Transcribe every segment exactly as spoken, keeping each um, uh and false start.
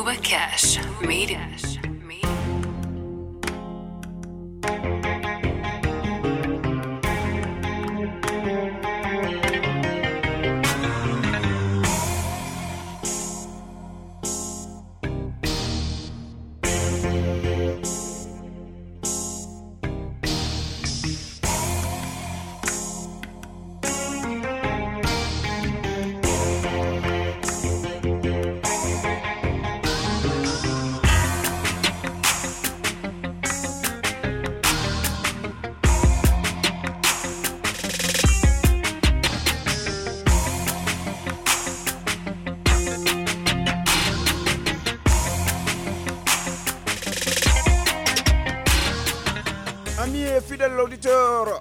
Booba Cash Media. Fidèle auditeur,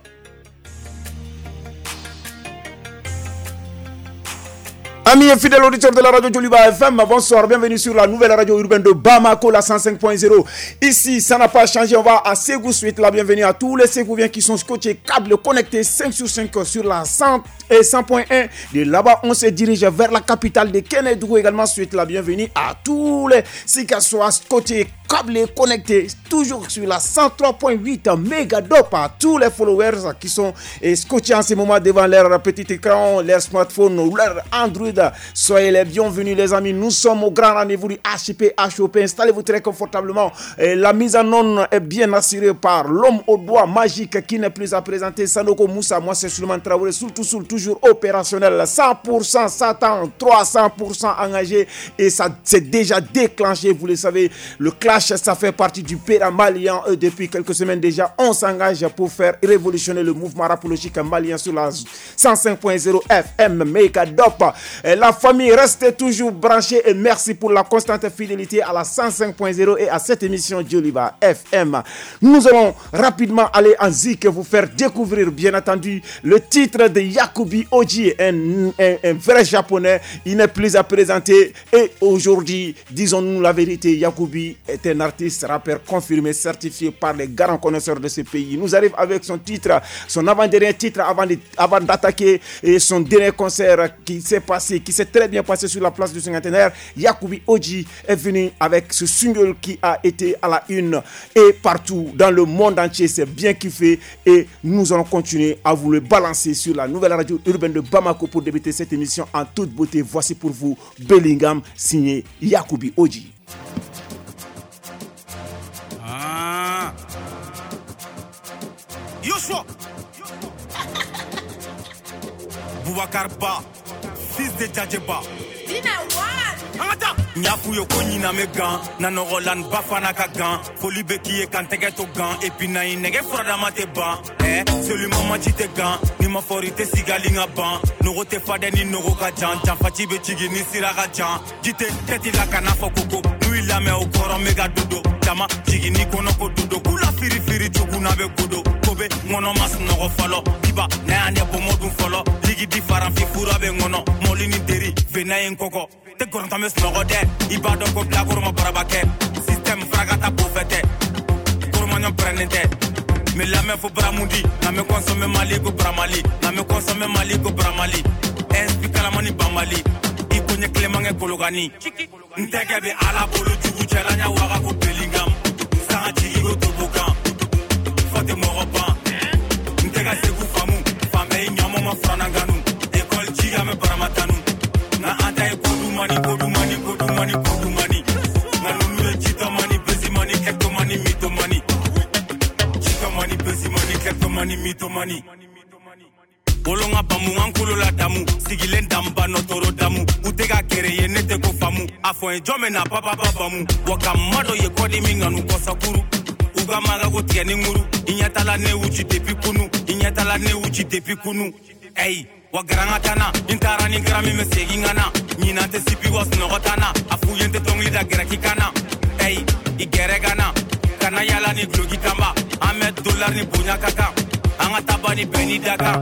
amis et fidèles auditeurs de la radio Joliba F M, bonsoir, bienvenue sur la nouvelle radio urbaine de Bamako, la cent cinq point zéro. Ici, ça n'a pas changé, on va à Ségou suite la bienvenue à tous les Ségouviens qui sont scotchés, câbles connectés cinq sur cinq sur la cent et cent point un. De là-bas, on se dirige vers la capitale de Kénédougou. Également, suite la bienvenue à tous les Sikasois scotchés, câblés connectés, toujours sur la cent trois point huit mégadop à tous les followers qui sont scotchés en ce moment devant leur petit écran, leur smartphone ou leur Android. Soyez les bienvenus les amis, nous sommes au grand rendez-vous du H P H O P. Installez-vous très confortablement. Et la mise en onde est bien assurée par l'homme au doigt magique qui n'est plus à présenter, Sanoko Moussa. Moi c'est Suleiman Traoré, surtout tout, toujours opérationnel, cent pour cent Satan, trois cents pour cent engagé et ça s'est déjà déclenché, vous le savez. Le clash, ça fait partie du péra malien. Et depuis quelques semaines déjà, on s'engage pour faire révolutionner le mouvement rapologique malien sur la cent cinq point zéro F M Megadop. La famille reste toujours branchée et merci pour la constante fidélité à la cent cinq point zéro et à cette émission Joliba F M. Nous allons rapidement aller en zik vous faire découvrir bien entendu le titre de Yakubi Oji, un, un, un vrai japonais. Il n'est plus à présenter et aujourd'hui, disons-nous la vérité, Yakubi est un artiste rappeur confirmé, certifié par les grands connaisseurs de ce pays. Nous arrive avec son titre, son avant-dernier titre avant, de, avant d'attaquer et son dernier concert qui s'est passé, qui s'est très bien passé sur la place du cinquantenaire. Yakubi Oji est venu avec ce single qui a été à la une et partout dans le monde entier. C'est bien kiffé et nous allons continuer à vous le balancer sur la nouvelle radio urbaine de Bamako pour débuter cette émission en toute beauté. Voici pour vous Bellingham signé Yakubi Oji. Ah. Yoshua Boubacar Ba, fils de Djadjeba. Nyafu yo konyi na me gan na no Roland Bafana ka gan foli be ki e kan tege to gan et puis na inege frada mate ban eh celui mama ti te gan ni ma forite sigali nga ban no rote fade ni no ka jan jan fati be tigi ni sira ka jan jite teti la kana fokoko lui la me o koro mega dodo jama tigi ni kono ko dodo kula firi firi jogu na be kodo kobe ngono mas no go falo biba na ane bo modun folo ligi di faran fi fura be ngono molini deri vena en koko te goranta mes no gode ibado ko blago ma barabake système fragata bofete gormanyo prenente me la me fo bramundi na me consommer mali ko bramali na me consommer mali ko bramali explique la mani bamali ikonye klemange kologani nteke be ala bolo jugu chelanya waga ko Bellingham sa chigi go tobokan fote moroban nteka se ku famu fame nyamo ma frananganu école chiga me baramatanu na anta e kodu mani kodu mani kodu mani kodu mani na nunu e chita mani pesi mani kekto mani mito mani chita mani pesi mani kekto mani mito mani Olonga bamu ankulu la damu sigilen damba no toro damu utega kere ye nete ko famu afo en jome na papa babamu wakamado ye kodi minganu kosakuru uga maga ko tieni nguru inyatala ne uchi depi kunu inyatala ne uchi depi kunu ey wagaranga tana intara ni grami me segingana nyina te sipi was no gotana afu yente tongli da graki kana ey igere gana kana yala ni glogi tamba amet dollar ni bunya kaka anga tabani beni daka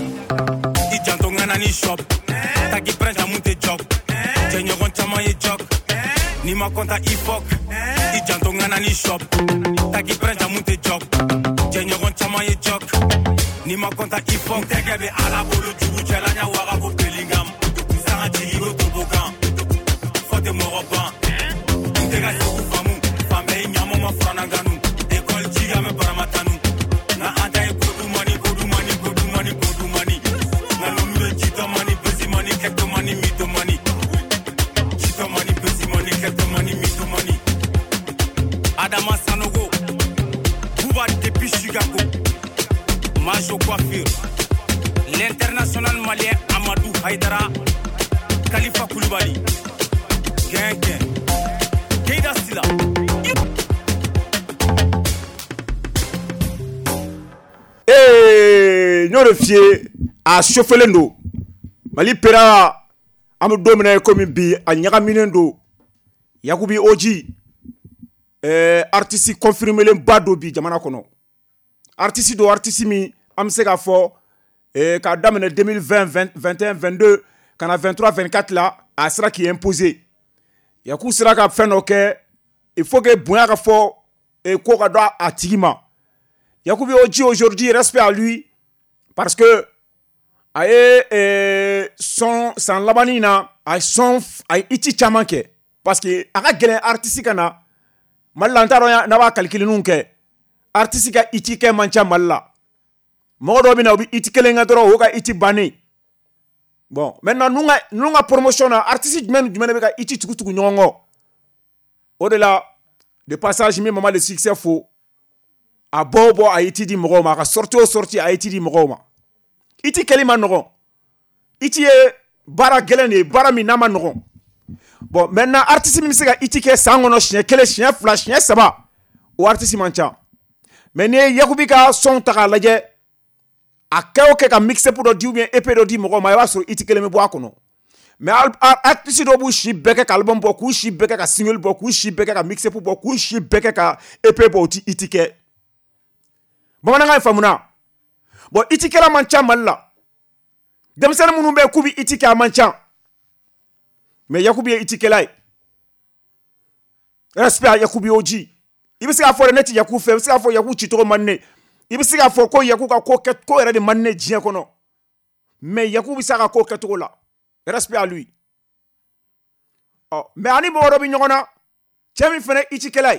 i janto ngana ni shop taki prenda munte jog jenyo gon chama ye jog ni ma konta i fok i janto ngana ni shop taki prenda munte jog jenyo gon chama ye jog ni ma konta i fok tege be ala bolo jugu chelanya waga ko Bellingham sanga chigi go tobokan fote moroban malien Amadou Haïdara Khalifa Koulibaly Gang gang Keïda Sila Eh ñoo fier a chofelendo Mali pera am domine comme bi a ñagaminendo Yakubi Oji eh artiste confirmé len bado bi jamana kono artiste do artiste mi am se ka fo eh ka damene deux mille vingt, vingt et un, vingt-deux kana vingt-trois, vingt-quatre là a sera qui est imposé Yaku sera ka feno ke il faut que boya ka fo e ko ka do a tigima Yakubi Oji aujourd'hui respect à lui parce que aye eh son san labanina ay son ay iti chamanke parce que aka gelen artiste kana malantaro na ba calculer nunke artiste ka iti ke mancha malla modo bina obi iti kelenga doro hoka iti bani bon maintenant nunga nunga promotion na artiste men du men ka iti tuku tuku nyongo au delà de passage mi maman le succès faux a bobo a iti di mogoma ka sorti o sorti a iti di mogoma iti kelima nogon iti e bara gelene bara mi nama nogon bon maintenant artiste mi sega iti ke sangono chien kele chien flash chien saba o artiste mancha mais ne Yakubi ka son taka laje a kawo ke ka mixer pour di ou bien épée do di mogoma ya so iti kele me bo akono mais artiste do bu shi beke ka album bo ku shi beke ka single bo ku shi beke ka mixer pour bo ku shi beke ka épée bo ti iti ke bon nga famuna bon iti kela mancha malla dem sen munu be kubi iti ka mancha mais Yakubi iti kelai respect à Yakubi Oji ibisi ka fo net Yakubu fe ibisi ka fo Yakubu chitoro manne ibisi ka fo ko Yakubu ka ko ket ko era de manne djien kono mais Yakubu sa ka ko ketoro la respect à lui oh mais ani mo robi nyona chemi fene iti kelai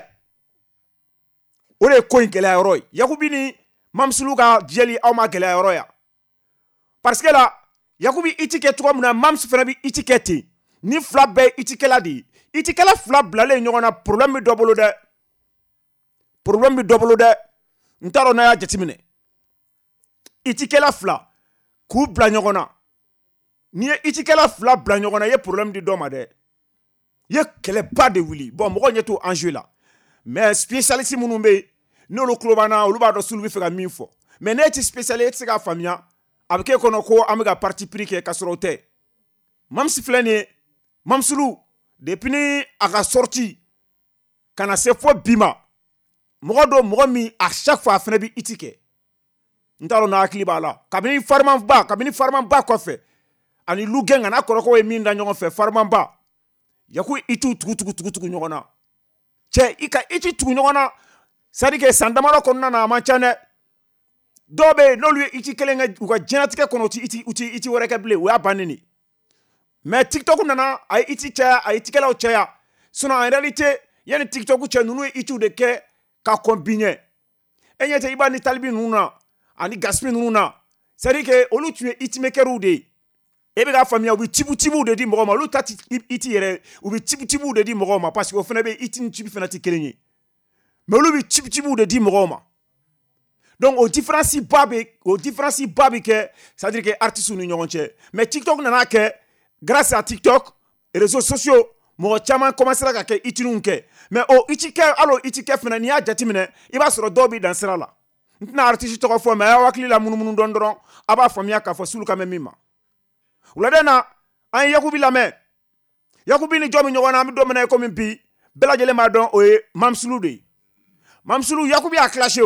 ore ko kelai roy Yakubi ni mamsulu ka jeli aw ma kelai roya parce que là Yakubi itike trois muna mams fena bi itiketi ni flap be itikela di itikela flap blale nyona problème bi dobolo de problème bi dobolo de ntaro na ya jetimine itikela fla ku bla nyona ni itikela flap bla nyona ye problème di doma de ye kele pas de wili bon mo nyeto enjeu là mais spécialiste munumbe no lo klobana olu ba do sulu fi ka minfo mais ne ti spécialiste ka famia avec kono ko amiga parti pris ke kasrote mam si flene mam sulu depuis ni aka sorti kana se fo bima modo mo mi à chaque fois fene bi itike ntalo na akli bala kabini farman ba kabini farman ba ko fe ani lugenga na koro ko e minda nyongo fe farman ba yaku itu tugu tugu tugu tugu nyona che ika iti tugu nyona sadike sandamalo konna na manchane dobe no lui iti kelenga uka genatike kono ti iti uti iti woreke ble wa banini mais TikTok nana ay iti cha ay tikela o cha sino en réalité yani TikTok cha nunu iti de ke ka combiner enyete ibani talbi nuna ani gaspi nuna c'est que olu tu iti mekeru de ebe ga famia obi tibu tibu de di mogoma lu tati iti yere obi tibu tibu de di mogoma parce que o fena be iti tibu fena ti kelenyi mais olu bi tibu tibu de di mogoma. Donc au différencie babi au différencie babi que ça veut dire que artistes nous nyonche mais TikTok nana que grâce à TikTok et réseaux sociaux mo chama commencer à que itinunke mais au itike allo itike fena ni ajatimine iba soro dobi dans cela là na artiste to ko fo mais wakli la munu munu dondron aba famia ka fo sulu ka memima uladena an Yakubi la me Yakubi ni jomi nyona mi domene ko mi bi bela jele ma don o mamsulu de mamsulu Yakubi a clashé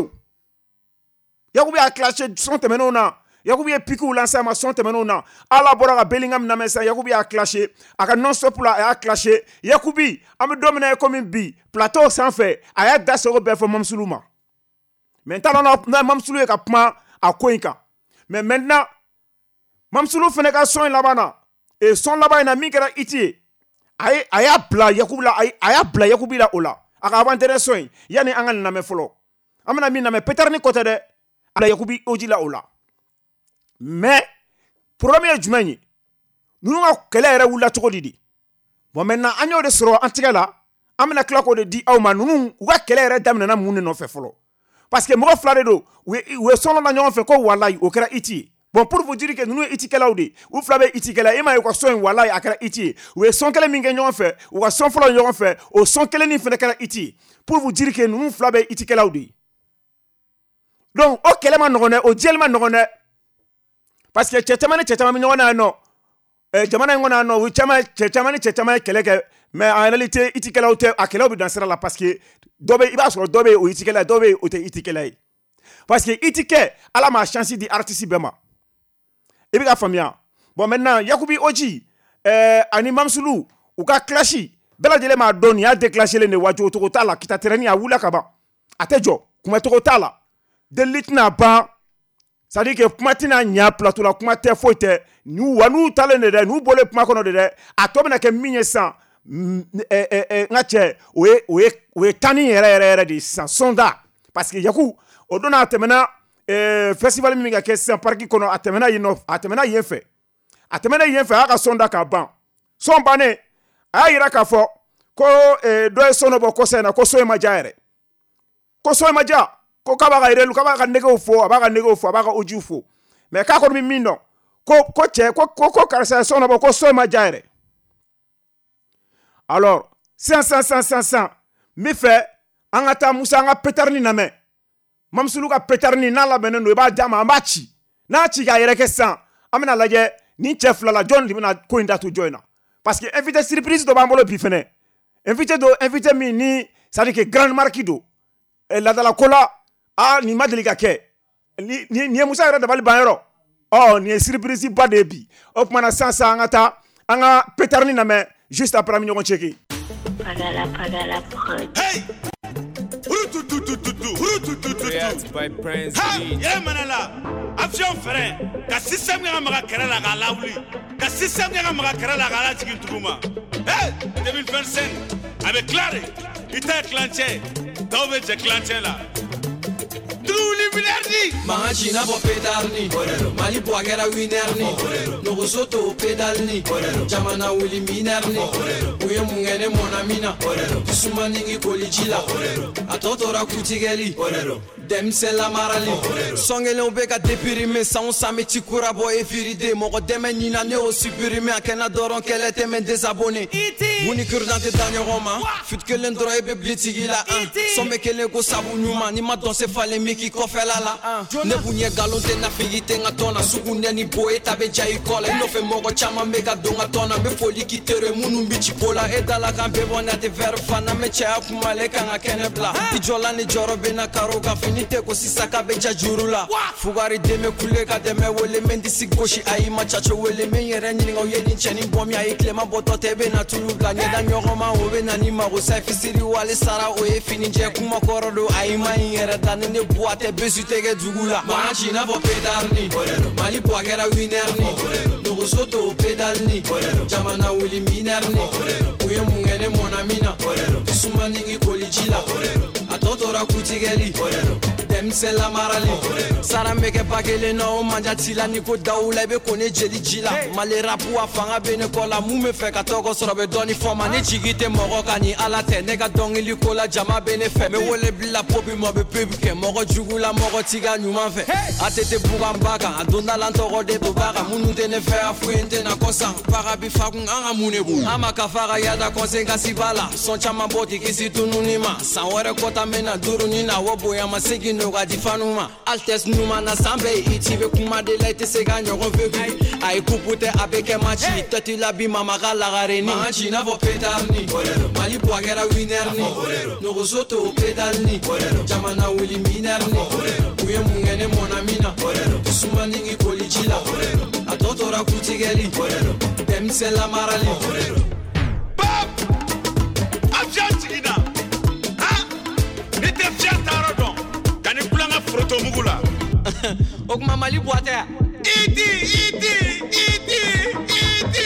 Yakubi a clashé son temenona Yakubi a piqué ou lancé ma son temenona ala bora Bellingham na mesa Yakubi a clashé aka non stop la a clashé Yakubi am dominer comme bi plateau sans fait aya dasoro be fo mamsulu ma maintenant na mamsulu e ka pma a koinka mais maintenant mamsulu fene ka son là bana et son là bana mi kera iti ay aya bla Yakubi la ay aya bla Yakubi la ola aka avantere son yani angal na me folo amana mi na me peter ni côté de ala Yakubi Oji la ola mais premier jumani nous nga kele era wula toko didi bon maintenant anyo de soro antigala amena klako de di awma nous wa kele era damna na munne no fe folo parce que mo flare do we we solo na nyon fe ko wallahi o kera iti Bon, pour vous dire que nous sommes itikela ou de, ou flabe itikela, et ma yo son wala ya akara iti, ou son kele minge nyon fait, ou son folo nyon fait, ou son kele ni fait kala iti, pour vous dire que nous flabe itikela ou de. Donc, o kele man nogone, o diel man nogone, parce que tchetamane tchetamane nyon no, eh jamana ngona no, ou chama tchetamane tchetamane kele ke, mais en réalité itikela ou te akela ou dans sera là parce que dobe iba sur dobe ou itikela dobe ou te itikela. Parce que itike ala ma chance di artiste bema. Et bien, famille. Bon, maintenant, Yakubi Oji, euh, Ani Mamsoulou, ou ka clashi, bela dele ma doni, a déclenché le newajo, tokotala, kita terani a wula kaba. Atejo, kuma tokotala. De litna ba, ça dit que kumatina nya plateau la kumate foite, nous wanu talene de, nous bole kumakono de, a tobe na ke minye san, eh, eh, eh, ngache, oue, oue, oue, tani ere ere ere di san, sonda. Parce que Yaku, odona atemena, Eh, festival mi ga kesi parki kono atemena yino atemena yenfe atemena yenfe aka sonda ka ban son bane ayira ka fo ko eh, do sono bo ko sena ko soy majaere ko soy maja ko ka ba ga irelu ka ba ga nego fo ba ga nego fo ba ga oju fo mais ka ko mi mindo ko ko che ko ko ko karsa sono bo ko soy majaere. Alors cent cent cent cent cent mi fait angata musa nga petarni na me Mamsoulou ka petarni na la benen no ba jama ambachi na chi ga yere kesan amena laje ni chef la la John limina ko inda to joina parce que invité surprise do bambolo bi fene invité do invité mi ni ça dit que grande marquido la da la kola ah ni madeliga ke ni ni, ni musa yero da bali banero oh ni surprise ba de bi op mana sansa ngata anga petarni na me juste après mi ñoko cheki pagala pagala prod. Hey! By Prince Ha! Yeah, manala. Avion frère. Ka système nga maka kera la gala wuli. Ka système nga maka kera la gala tiki turuma. Hey! deux mille vingt-cinq. Avec clare. Ita clanché. Dove je clanché là. Truli bilardi. Manga china bo pedalni. Mali bo agera winerni. No soto pedalni. Jamana wuli minerni. Uye mungene mona mina. Suma ningi kolijila. Atotora kutigeli. Dem c'est la marali. Songele obeka déprimé sans sa meti kura boy firide. Moko deme nina ne o supprimé akena doron kele était men désabonné. Buni kurdante danyo roma. Fut que l'endro ebe blitigila. Sombe kele go sabu nyuma ni ma danse fale miki kofela la. Ne bunye galonte na figite ngatona sukunye ni boy tabe jai kola. No fe moko chama mega donga tona me foli kitere munu bichi pola edala kan bebona te verfana me cha kumale kan akene bla. Ijola ni joro bena karoga fini ko sisaka beja jurula fugari deme kulega deme wele mendi sigoshi ai machacho wele menyere nyinga yedi cheni bomi ai klema boto tebe na tulubla nyeda nyogoma obe na nima go safi siri wale sara o e fini je kuma korodo ai manyere danene boate besutege dugula machi na bo pedarni mali bo agera winerni no soto pedalni jamana wili minerni uye mungene mona mina suma ningi kolijila atotora kutigeli dem c'est la marali sara meke pakele no manja tila ni ko daula be kone jeli jila male rapu afanga bene kola mu me fe ka toko sorobe doni forma ne jigite moro kani ala te nega dongili kola jama bene fe me wole bla popi mo be pebu ke moro jugula moro tiga nyuma fe atete buga mbaka adonda lantoro de bubaka munu te ne fe afuente na kosa para bi fagun anga munebu ama kafara yada konsenga sibala son chama boti kisi tununima sanwere kota mena durunina wobo ya masegi no ga difanuma altes numa na sambe itibe kuma de lete sega nyogo vebi ai kupute abeke machi tati labi mama gala gareni machi na vo pedalni mali bo agera winerni no soto pedalni jamana wili minerni uye mungene mona mina suma ningi kolijila atotora kutigeli dem c'est la marali Bam! Abjantina. Ha! Nite fiatarodon. Kani kulanga froto mugula. okuma mali boate Iti, iti, iti, iti,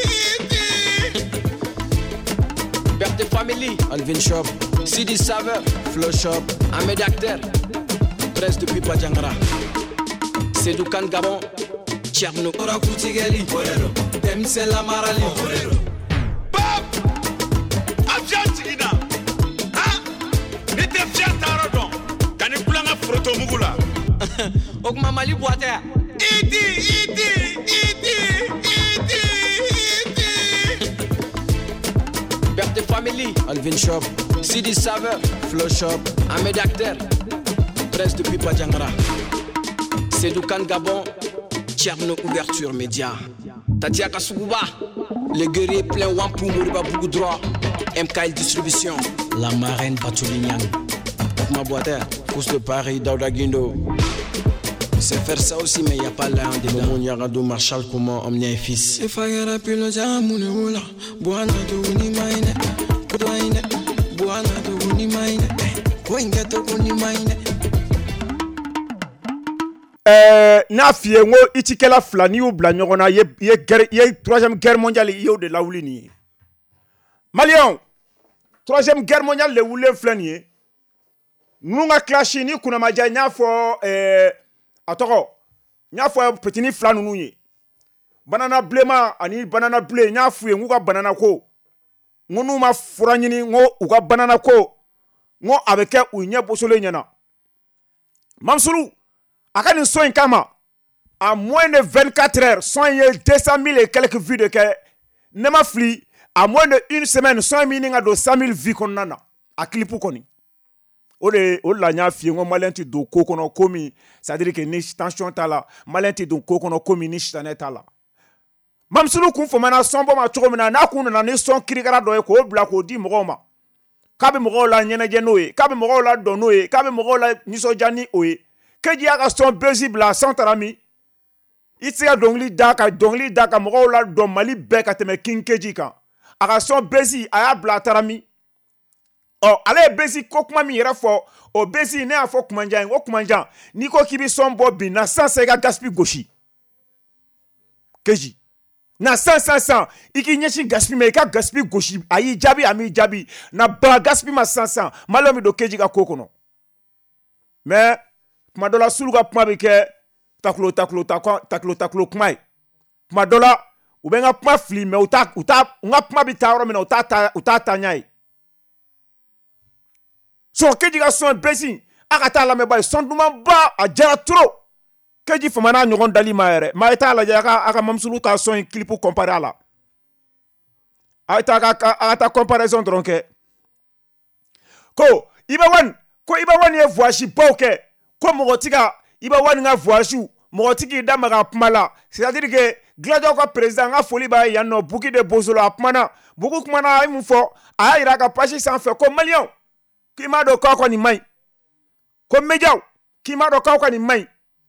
iti. Berte Family, Alvin Shop, Sidi Saveur, Flow Shop, Ahmed Acter, Presse de Pipa Djangara, Sedoukan Gabon, Tcherno, Ora Koutigeli, Dem c'est la marali. Bam! Abjantina. Ha! Nite fiatarodon. Kani kulanga froto mugula. Okuma mali boate Iti, Berthe Family, Alvin Shop, Sidi Saveur, Flow Shop, Ahmed Akhter, Presse de Pipa Djangara, Sedoukan Gabon, Tcherno Ouverture Média, Tatia Kasouba, les guerriers pleins Wampou Mouriba Bougou Droit, M K L Distribution, la marraine Batolignan, ma boîte, Cous de Paris, Daouda Guindo. C'est faire ça aussi, mais il n'y a pas là en dedans. Mon Yaradou Marshall, comment emmener un fils. C'est Fayara Piloja, Mounioula, Boana de Unimaine, Kodoine, Boana de Unimaine, Koinga de Unimaine. Euh, na fie ngo itikela flani ou bla nyona ye ye guerre ye troisième guerre mondiale yo de la oulini. Malion, troisième guerre mondiale le oulé flani. Nunga clashi ni kuna maja nya fo euh atoko nya fo petit ni flanu nunye. Banana blema ani banana blé nya fue nguga banana ko. Ngonu ma furanyini ngo uga banana ko. Ngo avec ou nya bosole nyana. Mamsulu Akani soin kama à moins de vingt-quatre heures, soin deux cent mille et quelques vues de que nema fli à moins de une semaine, soin mininga do cent mille vues konana à clipu koni. Ole ole la nya fi ngo malenti do kokono komi, c'est-à-dire que ni tension tala, malenti do kokono komi ni chitane tala. Mamsulu kun fo mana sombo ma choko mina na kun na ni son kirigara do e ko bla ko di mogoma. Kabe mogola nyene jenoe, kabe mogola donoe, kabe mogola niso jani oe. Keji aga son bezibla santarami itiga dongli daka dongli daka mogola do mali beka teme king keji kan aga son bezi aya bla tarami oh ale bezi kokuma mi yera fo o bezi ne afo kumanja o kumanja ni ko kibi son bo bi na cent cinquante gaspi goshi keji na cent cent iki nyeshi gaspi me ka gaspi goshi ayi jabi ami jabi na ba gaspi ma cent cent malomi do keji ka kokono mais Madola suluga pma bike taklo taklo taklo taklo taklo kmai madola ubenga pma fli me uta uta nga pma bitaro me uta ta uta tanyai so keji ga son besi akata la me bay son duma ba a jara tro keji famana nyogon dali maere ma eta la jaka aka mamsulu ka son clip comparer ala aita ka ata comparaison dronke ko iba wan ko iba wan ye voici boke ko mogotiga iba wani nga voici mogotigi damaga pmala c'est-à-dire que glado ko président nga foli ba yanno buki de bozolo apmana buku kumana ay mufo ay ira ka pashi sans fait ko malion ki ma do ko ko ni mai ko mejaw ki ma do ko ko ni mai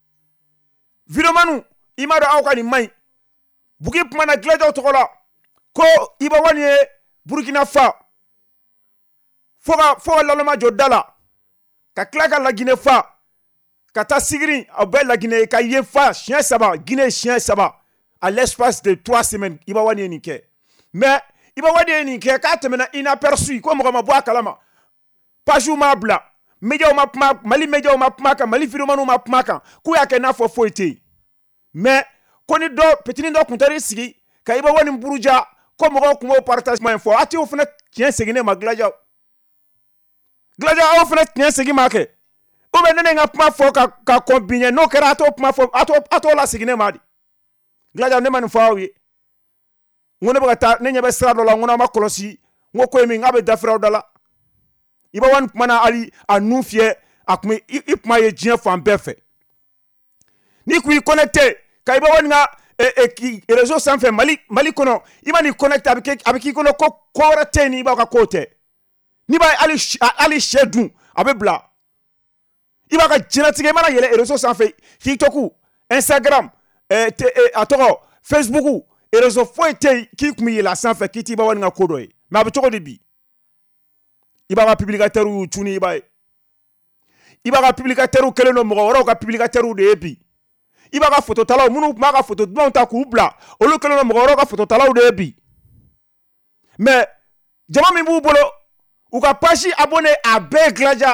vidéomanu ima do aw ko ni mai buki pmana glado to kola ko iba wani Burkina Fa foga foga laloma jodala ka klaka la Guinée fa Kata Sigri, a belle la Guinée, ka yefa, chien saba, Guinée, chien saba, à l'espace de trois semaines, il va wani nike. Mais, il va wani nike, quand mena inaperçu, comme on bois kalama. Pajou ma bla, media ma pma, mali media ma pmaka, mali firomanu ma pmaka, kuya kena fo foite. Mais, koni do, petit do kuntari sigi, ka iba wani mburuja, comme on kumo partage ma info, ati ou fene, chien segine ma glaja. Glaja ou fene, chien segi ma ke. Ou ben nene nga pma fo ka ka kombine no kera ato pma fo ato ato la sigine madi glaja ne man fo wi ngone baga ta nenye be sra do la ngona ma kolosi ngoko emi ngabe dafra do la iba wan mana ali anu fie akme ipma ye jien fo ambefe ni ku connecté ka iba wan nga e e réseau sans fait mali mali kono iba ni connecté avec avec kono ko ko rete ni ba ka kote ni ba ali ali shedun abe bla Iba ka jinatige mana yele réseaux sans fait TikTok, Instagram, eh atoro, Facebook, et réseaux foi te ki kumi la sans fait kiti ba wani nga kodo e. Ma ba toko debi. Iba ka publicateur u tuni iba. Iba ka publicateur u kele no mo ro ka publicateur u de ebi. Iba ka photo tala munu ma ka photo don ta ku bla. O lo kele no mo ro ka photo tala u de ebi. Mais jama mi bu bolo u ka page abonné à Beglaja.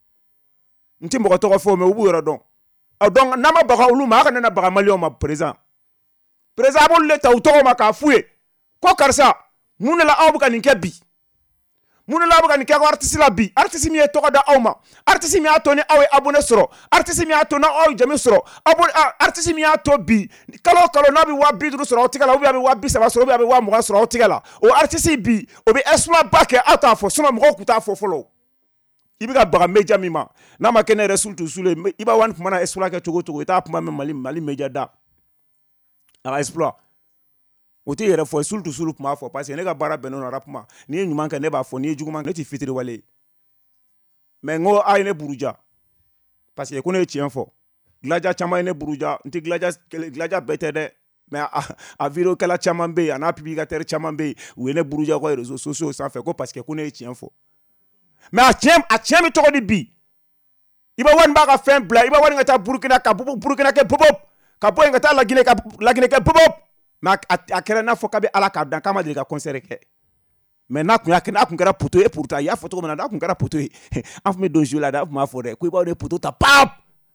Nti moko to fo me ubu yoro don a don na ma baka ulu ma ka na baka malion ma président président bon le taw to ma ka fuye ko karsa mun la awu ka ninke bi munu la buga ni kɛ artiste la bi artiste mi ye tɔgɔ da aw ma artiste mi y'a to ni aw ye abonné sɔrɔ artiste mi y'a to n'aw ye jɛmi sɔrɔ abonné artiste mi y'a to bi kalo kalo n'a bɛ waa bi duuru sɔrɔ aw tigɛ la ou bien a bɛ waa bi saba sɔrɔ ou bien a bɛ waa mugan sɔrɔ aw tigɛ la o artiste bi o bɛ exploit ba kɛ aw t'a fɔ sinon mɔgɔw kun t'a fɔ fɔlɔ i bɛ ka baga média min ma n'a ma kɛ ne yɛrɛ Sultu Sule i b'a wani kuma na exploit kɛ cogo cogo i t'a kuma mɛn Mali Mali média da a ka exploit o tɛ yɛrɛ fɔ Sultu Sule kuma fɔ parce que ne ka baara bɛnnen don rap ma n'i ye ɲuman kɛ ne b'a fɔ n'i ye juguman kɛ ne tɛ fitiri wale mais n ko a ye ne buruja parce que ko ne ye tiɲɛ fɔ Glaja caman ye ne buruja n tɛ Glaja Glaja bɛɛ tɛ dɛ mais a, a vidéo kɛla caman bɛ yen a n'a publicateur caman bɛ yen u ye ne buruja ko réseaux sociaux sanfɛ ko parce que ko ne ye tiɲɛ fɔ mais a tiɲɛ a tiɲɛ bɛ tɔgɔ di bi i bɛ wari b'a ka fɛn bila i bɛ wari ka taa Burukina ka Burukina kɛ bobop ka bɔ yen ka taa Laginɛ ka Laginɛ kɛ bobop mais a kɛra n'a fɔ k'a bɛ Ala k'a dan k'a ma deli ka concert kɛ mais n'a kun y'a kɛ n'a kun kɛra poto ye pourtant i y'a fɔ cogo min na n'a kun kɛra poto ye an tun bɛ don jeu la dɛ an tun b'a fɔ dɛ ko i b'aw de poto ta pap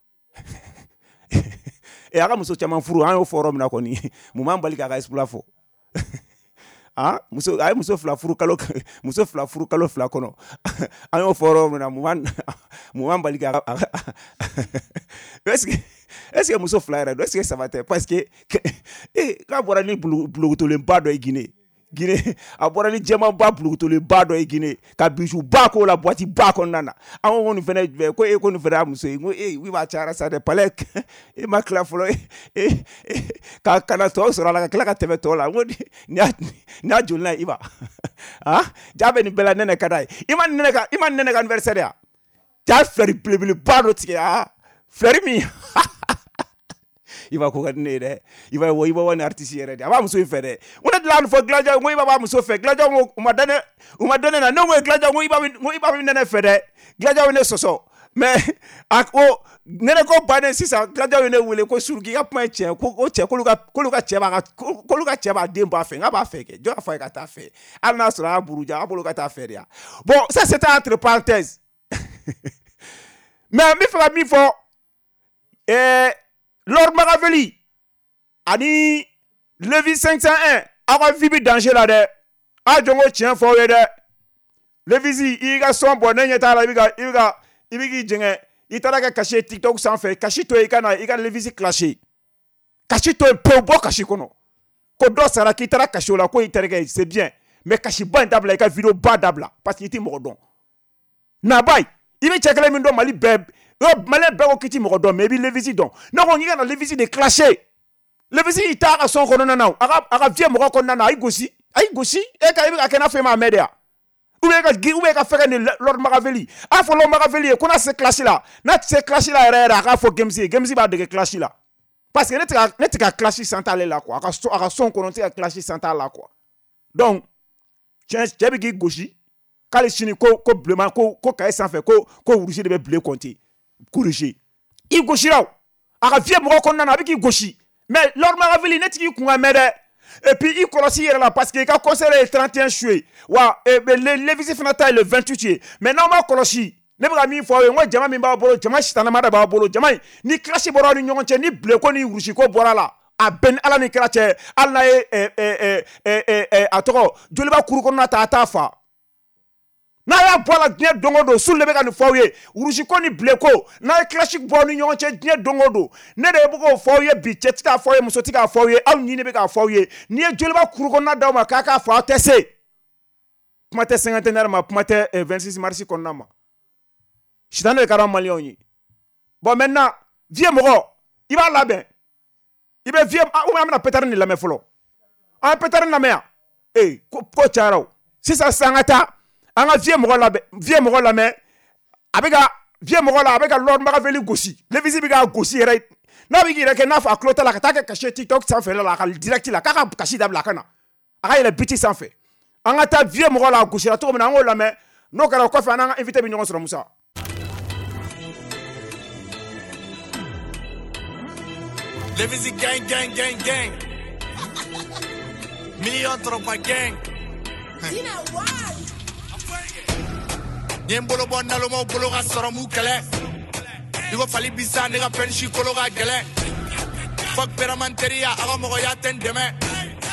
e a ka muso caman furu an y'o fɔ yɔrɔ min na kɔni mun b'an bali k'a ka exploit fɔ ah muso a ye muso fila furu kalo muso fila furu kalo fila kɔnɔ an y'o fɔ yɔrɔ min na mun b'an mun b'an bali k'a ka est ce que est ce que muso fila yɛrɛ don est ce que saba tɛ parce que eh k'a bɔra ni bulukutolenba dɔ ye Guinée Guinée a bɔra ni jɛmanba bulukutolenba dɔ ye Guinée ka bijou ba k'o la boîte ba kɔnɔna na an ko nin fɛnɛ ko e ko nin fɛnɛ y'a muso ye n ko eh wi b'a cayara sa dɛ palais e ma tila fɔlɔ e ka kana tɔw sɔrɔ a la ka tila ka tɛmɛ tɔw la n ko ni y'a joli n'a ye i ba ah jaa bɛ nin bɛɛ la nɛnɛ ka d'a ye i ma nɛnɛ ka i ma nɛnɛ ka anniversaire ya jaa fleur belebeleba dɔ tigɛ ah fleur min i b'a ko ka di ne ye dɛ i b'a i b'a wa ni artiste yɛrɛ de a b'a muso in fɛ dɛ n ko ne dilan fɔ Glaja n ko i b'a muso fɛ Glaja ko u ma da ne u ma da ne na ne ko Glaja ko i b'a ko i b'a bɛ nɛnɛ fɛ dɛ Glaja ye ne sɔsɔ mais a ko nɛnɛ ko bannen sisan Glaja ye ne wele ko Sulu k'i ka kuma ye tiɲɛ ko o cɛ k'olu ka k'olu ka cɛ b'a ka k'olu ka cɛ b'a den b'a fɛ n k'a b'a fɛ kɛ jɔn y'a fɔ a ye ka taa fɛ hali n'a sɔrɔ a y'a buruja a bolo ka taa fɛ de ya bon ça c'était entre parenthèses mais n bɛ fɛ ka min fɔ ɛɛ Lord Machiavelli ani Levi cinq cent un aw ka vie bi danger la dɛ a jɔn ko tiɲɛ fɔ aw ye dɛ Levi i ka son bɔ ne ɲɛ t'a la i bɛ ka i bɛ ka i bɛ k'i jɛngɛ i taara kɛ kasi TikTok sanfɛ kasi to yen i ka na i ka Levi clashé kasi to yen pewu bɔ kasi kɔnɔ ko dɔ sara k'i taara kasi o la ko i terikɛ c'est bien mais kasi ba in dabila i ka vidéo ba dabila parce que i tɛ mɔgɔ dɔn naba i bɛ cɛ kelen min dɔn Mali bɛɛ Malais bɛɛ ko k'i ti mɔgɔ dɔn mais i bɛ Levi dɔn ne ko n'i ka na Levi de clasher Levi i t'a ka son kɔnɔna na a ka a ka vieux mɔgɔ kɔnɔna na a y'i gosi a y'i gosi e ka i bɛ ka kɛ n'a fɔ e m'a mɛn de ya ou bien ka ou bien ka fɛnkɛ ni Lord Machiavelli a fɔ Lord Machiavelli ye ko n'a se classe la n'a se classe la yɛrɛ yɛrɛ a k'a fɔ Gemsi ye Gemsi b'a dege classe la parce que ne tɛ ka ne tɛ ka classe sans t'ale la quoi a ka son a ka son kɔnɔ n tɛ ka classe sans t'ale la quoi donc cɛ cɛ bɛ k'i gosi k'ale sini ko ko bilenman ko ko kaye sanfɛ ko ko rouge de bɛ bilen compter corriger i gosira a ka vieux mɔgɔ kɔnɔna na a bɛ k'i gosi mais Lord Machiavelli ne tigi kun ka mɛn dɛ et puis i kɔlɔsi i yɛrɛ la parce que i ka concert ye trente et un juillet wa Levi fana ta ye le vingt-huit ye mais n'aw ma kɔlɔsi ne bɛ ka min fɔ aw ye n ko jama min b'a bolo jama sitanama de b'a bolo jama in ni classe bɔra aw ni ɲɔgɔn cɛ ni bileko ni rouge ko bɔra la a bɛn ni Ala ni kira cɛ hali n'a ye a tɔgɔ joliba kuru kɔnɔna ta a t'a fa n'a y'a bɔ a la diɲɛ don o don Sulu de bɛ ka nin fɔ aw ye rouge ko ni bileko n'a ye classe bɔ aw ni ɲɔgɔn cɛ diɲɛ don o don ne de bɛ k'o fɔ aw ye bi cɛ ti k'a fɔ aw ye muso ti k'a fɔ aw ye aw ɲi de bɛ k'a fɔ aw ye n'i ye joliba kuru kɔnɔna d'aw ma k'a k'a fɔ aw tɛ se kuma tɛ cinquantenaire ma kuma tɛ vingt-six mars kɔnɔna ma sitanɛ de ka di maliyɛnw ye bon maintenant vieux mɔgɔ i b'a labɛn i bɛ vieux ou bien an bɛna pétard ni lamɛn fɔlɔ an ye pétard lamɛn yan ee ko ko cayara o sisan sisan an ka taa an ka vieux mɔgɔ labɛn vieux mɔgɔ lamɛn a bɛ ka vieux mɔgɔ la a bɛ ka Lord Machiavelli gosi Levi bɛ ka gosi yɛrɛ n'a bɛ k'i yɛrɛ kɛ n'a fɔ a tulo t'a la ka taa kɛ kasi TikTok sanfɛ la a ka direct la k'a ka kasi dabila a ka na a ka yɛlɛ biti sanfɛ an ka taa vieux mɔgɔ la a gosira cogo min na an k'o lamɛn n'o kɛra o kɔfɛ an n'an ka invité bɛ ɲɔgɔn sɔrɔ Musa. Levi gang gang gang gang million tropa gang Yen bolo bon nalo mo bolo ka soro mu kele Digo fali bisa ne ka penshi kolo ka gele Fuck peramanteria aga mo ya ten deme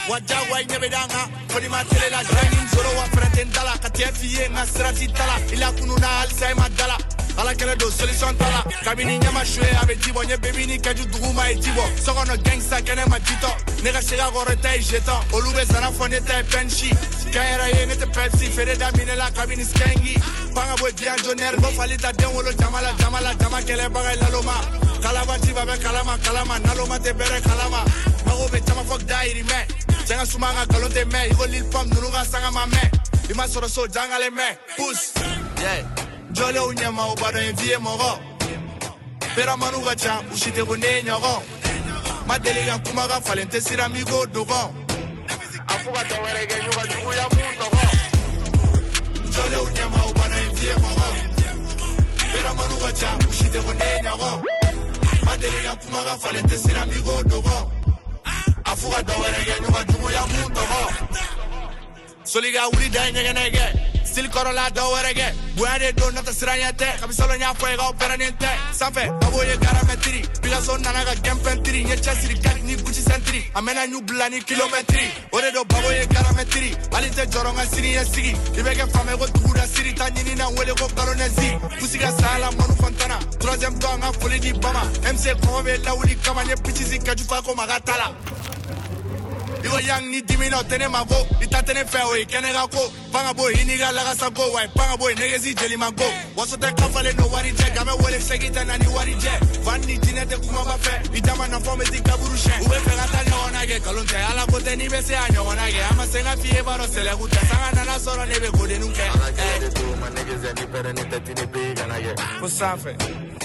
Waja wai nyebedanga Kodi matele la jani mzoro wa frente ndala Katiye nga srati tala Ila kununa alisa madala Ala kele do solution tala Kabini nyama shwe abe tibo Nye baby ni keju duguma e tibo Sokono gangsta kene majito Nega shega gore te jeton Olube zana fone te penshi Kaira ye nete pepsi Fede da mine la kabini skengi Panga boy dian joner Go falita den wolo jamala jamala Jama kele bagay laloma Kalama tiba be kalama kalama Naloma te bere kalama Mago be chama fuck dairi me Janga sumanga kalonte me Igo lil pam nunuga sanga ma me Ima soro so janga le me Puss Yeah Jole unyama ubado envie mogo Pera manuga cha ushite kune nyogo Madeliga kumaga falente siramigo dogo Afuga tawerege yuga jugu ya mundogo Jole unyama ubado envie mogo Pera manuga cha ushite kune nyogo Madeliga kumaga falente siramigo dogo Afuga tawerege yuga jugu ya mundogo Soliga uli da nyege nege Still Corolla do werege Buade do nata siranyate Kabisalo nya fuega operanente Sanfe Baboye garametri Pigaso nanaga gempentri Nye chasiri kat ni Gucci sentri Amena new blani kilometri Ode do baboye garametri Alite joronga siri ya sigi Ibeke fame go tuguda siri Tanyini na wele go kalonezi Pusiga sala monu fontana Troisième do nga foli di bama M C Kobe la wuli kama Nye pichizi kajufa ko magatala Igo yang ni dimino tene mago Ita tene fewe kene gako Panga boy iniga laga sago Wai panga boy negezi jeli mago Waso te kafale no wari je Game wele segita na ni wari je Vani jinete kuma bafe Itama na fome di kaburu shen Ube pegata nyonage Kalunte ala kote ni bese a nyonage Ama senga fie baro sele gute Sanga nana soro nebe kode nunke Ala kede tu ma negeze ni pere ni teti ni pega na ye Fusanfe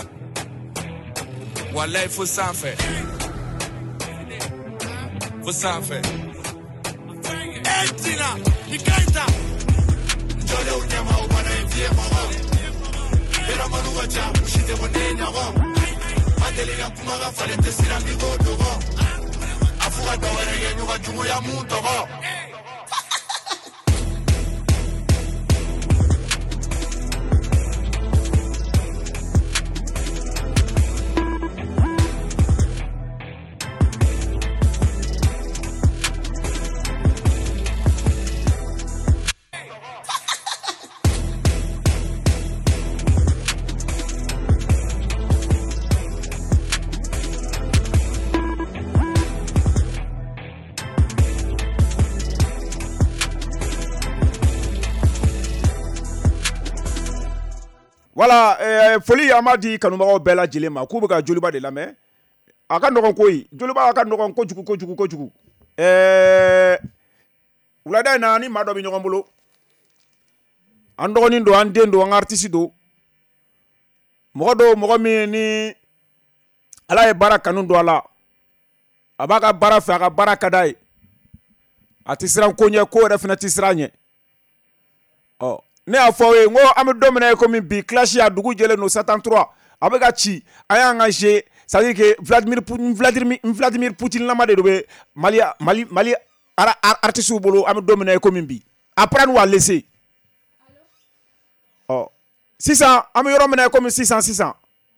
Walay fusanfe Fusanfe Entina Nikaita Jole unyama ubana envie mogo Pera manuga cha ushite kone nyogo Madeliga kumaga falente siramigo dogo Afuga tawerege nyuga jugu ya muntogo Voilà, euh, folie amadi kanumaro bela jilema kubuka joliba de la me aka ndogon koyi joliba aka ndogon ko jugu ko jugu ko jugu eh ulada na ni mado bi nyogon bolo andogoni ndo ande ndo an artiste do mogodo mogomi ni ala e baraka ndo ala abaka barafa aka baraka dai atisran konye ko refna tisranye oh ne a fɔwe ngo am domine ko min bi clash ya dugu jele no soixante-treize abega chi aya engagé ça veut dire que Vladimir Poutine Vladimir Vladimir Poutine la made do be Mali Mali Mali ara artiste bolo am domine ko min bi après nous a laissé oh six cents am yoro mena ko min six cents six cents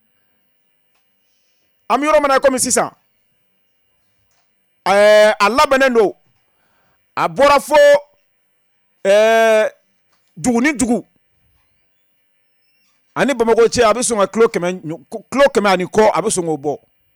am yoro mena ko min six cents eh Allah benendo abora fo eh dugu ni dugu ani Bamako che abe songa kilo keme kilo keme ani ko abe songa bo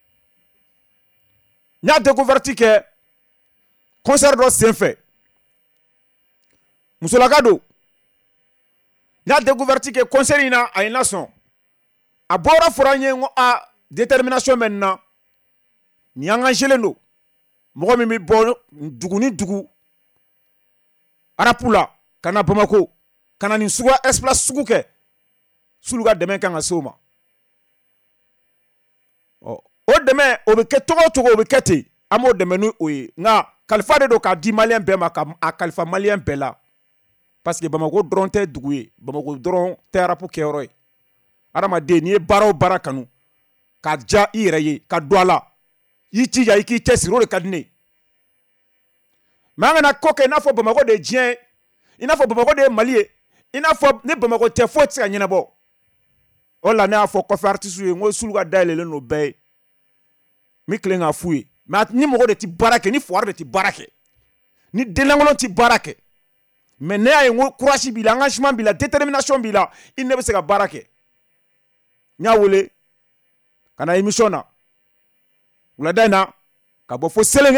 nya découverte que concert do senfe musolaka do nya découverte que concert ina a ina son abora foranye a détermination maintenant ni engagé no mo mi bo dugu ni dugu arapula kana Bamako kana ni suwa espace sugu ke suluga deme kan asoma oh o deme o be ketogo togo o be kete amo deme no oyi nga kalifa de do ka di malien be ma ka a kalifa malien be la parce que Bamako dron te duguye Bamako dron te rapu ke oroy arama de ni baro barakanu ka ja ireye ka douala yiti ya iki tesiro le kadne manga na koke na fo Bamako de dien ina fo Bamako de Mali ina fo ne Bamako te fo tsi anyina bo ola na fo ko artiste ngo suluga daile le no be mi klenga fuye ma ni mo de ti barake ni foire de ti barake ni denangolon ti barake mais ne ay ngo courage bi la engagement bi la détermination bi la il ne be se ka barake nya wole kana émission na wala dana ka bo fo selenge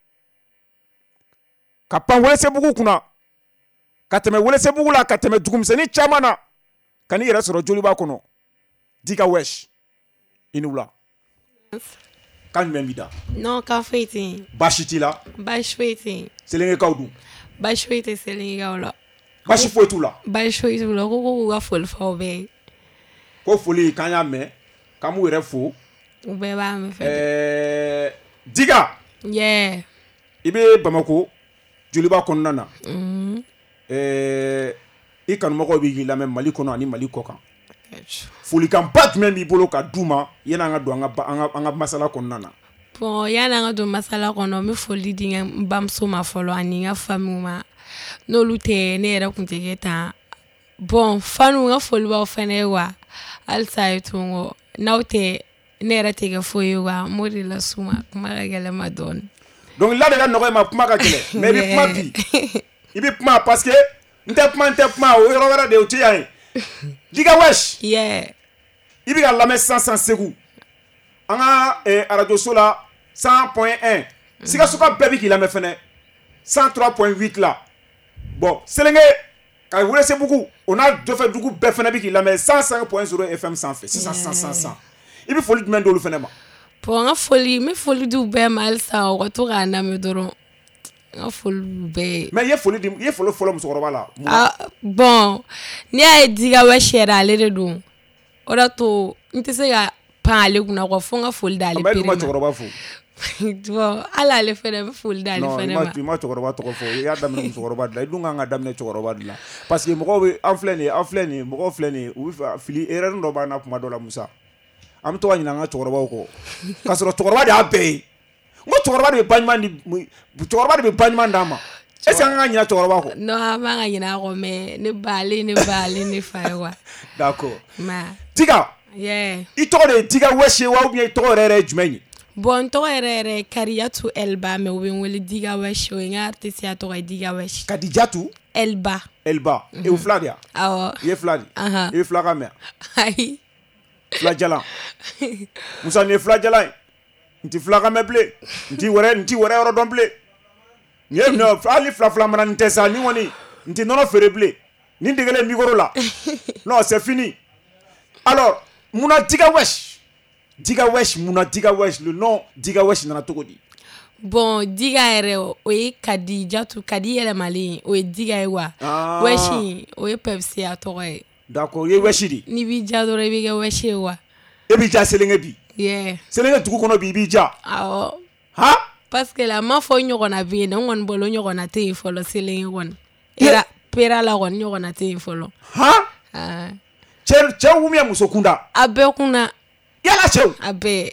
ka pan wole se bugu kuna ka teme wole se bugu la ka teme dugumseni chamana kani yɛrɛ sɔrɔ joli b'a kɔnɔ Diga Wesh i ni wula kan jumɛn b'i da non kan foyi tɛ yen baasi t'i la baasi foyi tɛ yen selengekaw dun baasi foyi tɛ selengekaw la baasi foyi t'u la baasi foyi t'u la ko ko k'u ka foli fɔ u bɛɛ ye ko foli k'an y'a mɛn k'an b'u yɛrɛ fo u bɛɛ b'a mɛn fɛ ɛɛ Diga yeah i bɛ Bamako joliba kɔnɔna na mhm ɛɛ i kanumɔgɔw b'i lamɛn Mali kɔnɔ ani Mali kɔ kan folikanba jumɛn b'i bolo ka d'u ma yanni an ka don an ka an ka an ka masala kɔnɔna na bon yanni an ka don masala kɔnɔ n bɛ foli di n bamuso ma fɔlɔ ani n ka famiw ma n'olu tɛ ne yɛrɛ kun tɛ kɛ tan bon faniw n ka foli b'aw fɛnɛ ye wa halisa ye to n kɔ n'aw tɛ ne yɛrɛ tɛ kɛ foyi ye wa n b'o de las'u ma kuma ka gɛlɛn ma dɔɔni donc la de ka nɔgɔ i ma kuma ka gɛlɛn mais i bɛ kuma bi i bɛ kuma parce que n tɛ kuma n tɛ kuma o yɔrɔ wɛrɛ de o tɛ yan ye Diga Wesh yeah i bɛ ka lamɛn sisan sisan Segu an ka radio so la cent point un Sikaso ka bɛɛ bɛ k'i lamɛn fɛnɛ cent trois point huit la bon Selenge ka Welesebugu o n'a Dɔfɛdugu bɛɛ fɛnɛ bɛ k'i lamɛn cent cinq point zéro F M sanfɛ sisan sisan sisan sisan i bɛ foli jumɛn d'olu fɛnɛ ma bon n ka foli n bɛ foli d'u bɛɛ ma halisa u ka to k'a lamɛn dɔrɔn n ka foli d'u bɛɛ ye mais i ye foli di i ye foli fɔlɔ musokɔrɔba la ah bon n'i y'a ye Diga Wesh yɛrɛ ale de don o de to n tɛ se ka pan ale kunna quoi fo n ka foli d'ale pere ma a bɛ cɛkɔrɔba fo bon hali ale fɛnɛ bɛ foli d'ale fɛnɛ ma non i ma cɛkɔrɔba tɔgɔ fɔ i y'a daminɛ musokɔrɔba de la i dun kan ka daminɛ cɛkɔrɔba de la parce que mɔgɔw bɛ an filɛ nin ye an filɛ nin ye mɔgɔw filɛ nin ye u bɛ fɛ fili erreur dɔ b'an na kuma dɔ la Musa an bɛ to ka ɲinɛ an ka cɛkɔrɔbaw kɔ k'a sɔrɔ cɛkɔrɔba de y'a bɛɛ ye n ko cɛkɔrɔba de bɛ ba ɲuman di cɛkɔrɔba de bɛ ba ɲuman d'an ma est ce que an ka ɲinɛ cɛkɔrɔba kɔ non an b'an ka ɲinɛ a kɔ mais ne ba ale ne ba ale ne fa ye quoi d'accord ma Diga yeah i tɔgɔ de ye Diga Wesh ye wa ou bien i tɔgɔ yɛrɛ yɛrɛ ye jumɛn ye bon n tɔgɔ yɛrɛ yɛrɛ Kariyatu Elba mais u bɛ n wele Diga Wesh o ye n ka artiste ya tɔgɔ ye Diga Wesh Kadijatu Elba Elba e u fila de ya awɔ i ye fila de Ahan. i bɛ fila ka mɛn ayi fila jalan Musa nin ye fila jalan ye n ti fila ka mɛn bilen n ti wɛrɛ n ti wɛrɛ yɔrɔ dɔn bilen nin ye non hali fila fila mana nin tɛ sa ni kɔni n ti nɔnɔ feere bilen nin degelen micro la non c'est fini alors munna Diga Wesh Diga Wesh munna Diga Wesh le nom Diga Wesh nana cogo di bon Diga yɛrɛ o ye Kadijatu Kadi yɛlɛmalen o ye Diga ye wa Ah. Wesh o ye Pepsi a tɔgɔ ye d'accord i ye Wesh di n'i b'i ja dɔrɔn i bɛ kɛ Wesh ye wa e b'i ja Selenge bi yeah Selenge dugu kɔnɔ bi i b'i ja awɔ han parce que la n m'a fɔ ɲɔgɔnna bɛ yen n kɔni bolo ɲɔgɔnna tɛ yen fɔlɔ Selenge kɔni era pera la kɔni ɲɔgɔnna tɛ yen fɔlɔ han ah cɛ cɛ ou bien muso kunda a bɛɛ kunna yala cɛw a bɛɛ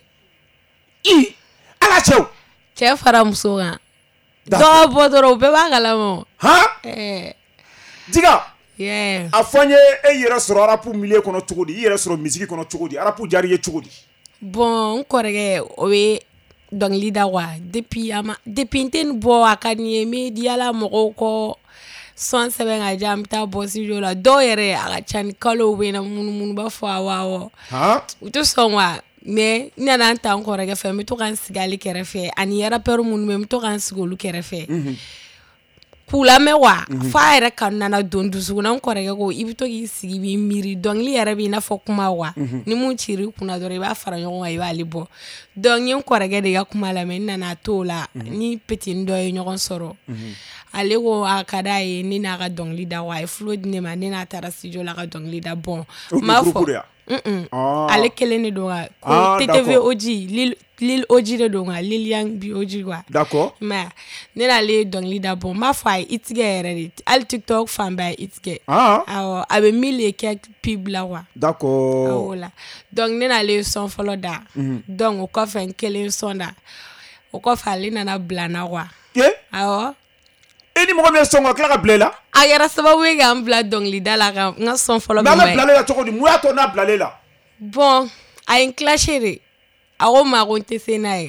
i ala cɛw cɛ fara muso kan D'accord. dɔw bɔ dɔrɔn u bɛɛ b'a kalama han ɛɛ Diga yeah a fɔ n ye e yɛrɛ sɔrɔ arapu milieu kɔnɔ cogo di i yɛrɛ sɔrɔ musique kɔnɔ cogo di arapu diyara i ye cogo di bon n kɔrɔkɛ o ye dɔnkili da wa depuis a ma depuis n tɛ nin bɔ a ka di n ye n bɛ diyala mɔgɔw kɔ sɔn sɛbɛn ka diya n bɛ taa bɔ studio la dɔw yɛrɛ a ka ca ni kalo bɛ na munumunu b'a fɔ awɔ awɔ han u tɛ sɔn wa mais n nana n ta n kɔrɔkɛ fɛ n bɛ to ka n sigi ale kɛrɛfɛ ani rappeur minnu bɛ yen n bɛ to ka n sigi olu kɛrɛfɛ k'u lamɛn wa f'a yɛrɛ kanu nana don dusukun na n kɔrɔkɛ ko i bɛ to k'i sigi i b'i miiri dɔnkili yɛrɛ b'i n'a fɔ kuma wa ni mun cira i kunna dɔrɔn i b'a fara ɲɔgɔn kan i b'ale bɔ donc n ye n kɔrɔkɛ de ka kuma lamɛn n nana to o la ni petini dɔ ye ɲɔgɔn sɔrɔ ale ko a ka d'a ye ne n'a ka dɔnkili da wa a ye flow di ne ma ne n'a taara studio la ka dɔnkili da bon O n b'a groupe de fɔ ya? Mm-mm. Ah. ale kelen de don ka Ah, ko T T V d'accord. O G Lil Lil O G de don ka Lil Yang bi O G quoi d'accord mais ne n'ale ye dɔnkili da bon n b'a fɔ a ye itigɛ yɛrɛ de hali TikTok fan bɛɛ ye itigɛ ah awɔ a bɛ mille et quelques pub la quoi d'accord awɔ la donc ne n'ale ye sɔn fɔlɔ da donc o kɔfɛ n kelen sɔn da o kɔfɛ ale nana bila n na quoi ye awɔ e ni mɔgɔ min ye sɔn ka tila ka bila i la a kɛra sababu ye k'an bila dɔnkilida la ka n ka sɔn fɔlɔ mais bɛ ala ma ye bilale la cogo di mun y'a to n'a bilale la bon a ye n clashé de a ko n ma ko n tɛ se n'a ye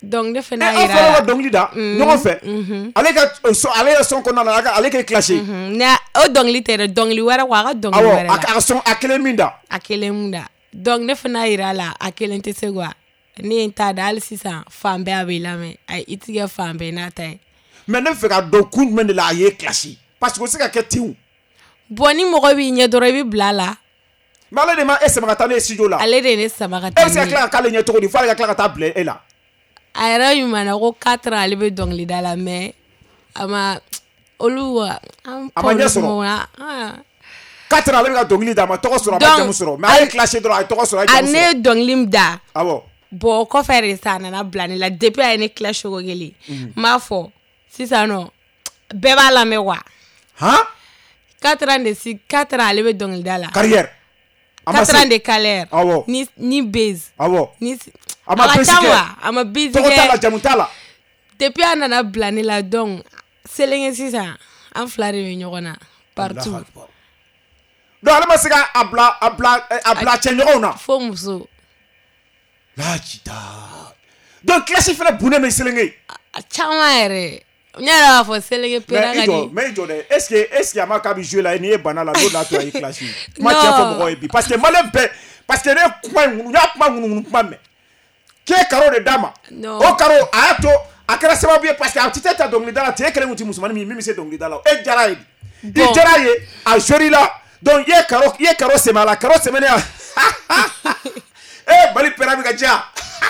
donc ne fana ira ira la dongli da ɲɔgɔn fɛ ale ka so ale ka son kɔnɔna na ale ka clasher na o dongli tɛ dongli wɛrɛ wa ka dongli wɛrɛ la a son a kelen min da a kelen min da donc ne fana ira la a kelen tɛ se quoi ne ta da hali sisan fan bɛɛ a bɛ lamɛn a i tigɛ fan bɛɛ n'a ta ye mais ne fɛ ka dɔn kun jumɛn de la a ye clasher parce que o se ka kɛ ten bon ni mɔgɔ b'i ɲɛ dɔrɔn i bɛ bila la mais ale de ma e sama ka taa ne studio la ale de ne sama ka taa e bɛ se ka tila ka k'ale ɲɛ cogo di fo ale ka tila ka taa bila e la a yɛrɛ ɲuman na ko quatre ans ale bɛ dɔnkilida la mais a ma olu an a ma ɲɛ sɔrɔ quatre ans ale bɛ ka dɔnkili da a ma tɔgɔ sɔrɔ a ma jamu sɔrɔ mais ale clasher dɔrɔn a ye tɔgɔ sɔrɔ a ye jamu sɔrɔ a ne dɔnkili min da awɔ bon o kɔfɛ de sa a nana bila ne la depuis a ye ne tila cogo kelen n b'a fɔ sisan nɔ bɛɛ b'a lamɛn wa han quatre ans de si quatre ans ale bɛ dɔnkilida la carrière quatre ans de carrière awɔ ni ni base awɔ ni a ma base kɛ a ma base kɛ tɔgɔ t'a la jamu t'a la depuis a nana bila ne la donc selenge sisan an fila de bɛ ɲɔgɔn na partout donc ale ma se ka a bila a bila a bila cɛ ɲɔgɔnw na fo muso lajida donc classe fana bunne bɛ selenge a caman yɛrɛ n yɛrɛ b'a fɔ selenge pera ka di mais i jɔ dɛ est ce que est ce que a ma k'a bɛ jouer la n'i ye bana la n'o de y'a to a ye classe kuma tiɲɛ fɔ mɔgɔw ye bi parce que maliyɛn bɛɛ parce que ne kuma n y'a kuma ŋunuŋunu kuma mɛn k'e karo de d'a ma o karo a y'a to a kɛra sababu ye parce que a tɛ taa dɔnkilida la cɛ kelen tun tɛ musomanin min min bɛ se dɔnkilida la e diyara ye i diyara ye a jouer la donc i ye karo i ye karo sɛmɛ a la karo sɛmɛnen a eh Mali pera bɛ ka diya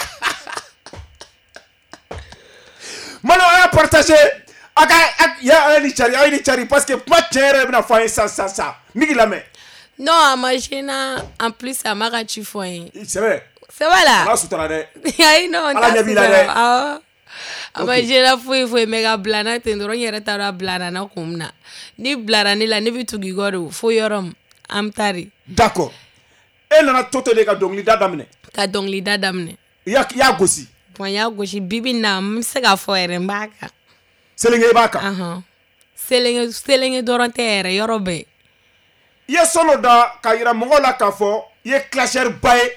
Mano a y'a partagé a ka ya ni cari a ni cari parce que kuma tiɲɛ yɛrɛ bɛna fɔ an ye sa sa sa migi lamɛn non a ma gêné en plus a ma ka ci fɔ n ye c'est vrai c'est vrai la ala sutura dɛ ayi non ala ɲɛ b'i la dɛ awɔ a ma gêné foyi foyi mais ka bila na ten dɔrɔn n yɛrɛ t'a dɔn a bilara na kun min na ni bilara ne la ne bɛ tugu i kɔ de fo yɔrɔ min an bɛ taa de d'accord e nana to ten de ka dɔnkilida daminɛ ka dɔnkilida daminɛ i y'a i y'a gosi bon n y'a gosi bibi na n bɛ se k'a fɔ yɛrɛ n b'a kan selenge i b'a kan ahɔn selenge selenge dɔrɔn tɛ yɛrɛ yɔrɔ bɛɛ i ye sɔn dɔ da ka yira mɔgɔw la k'a fɔ i ye classeur ba ye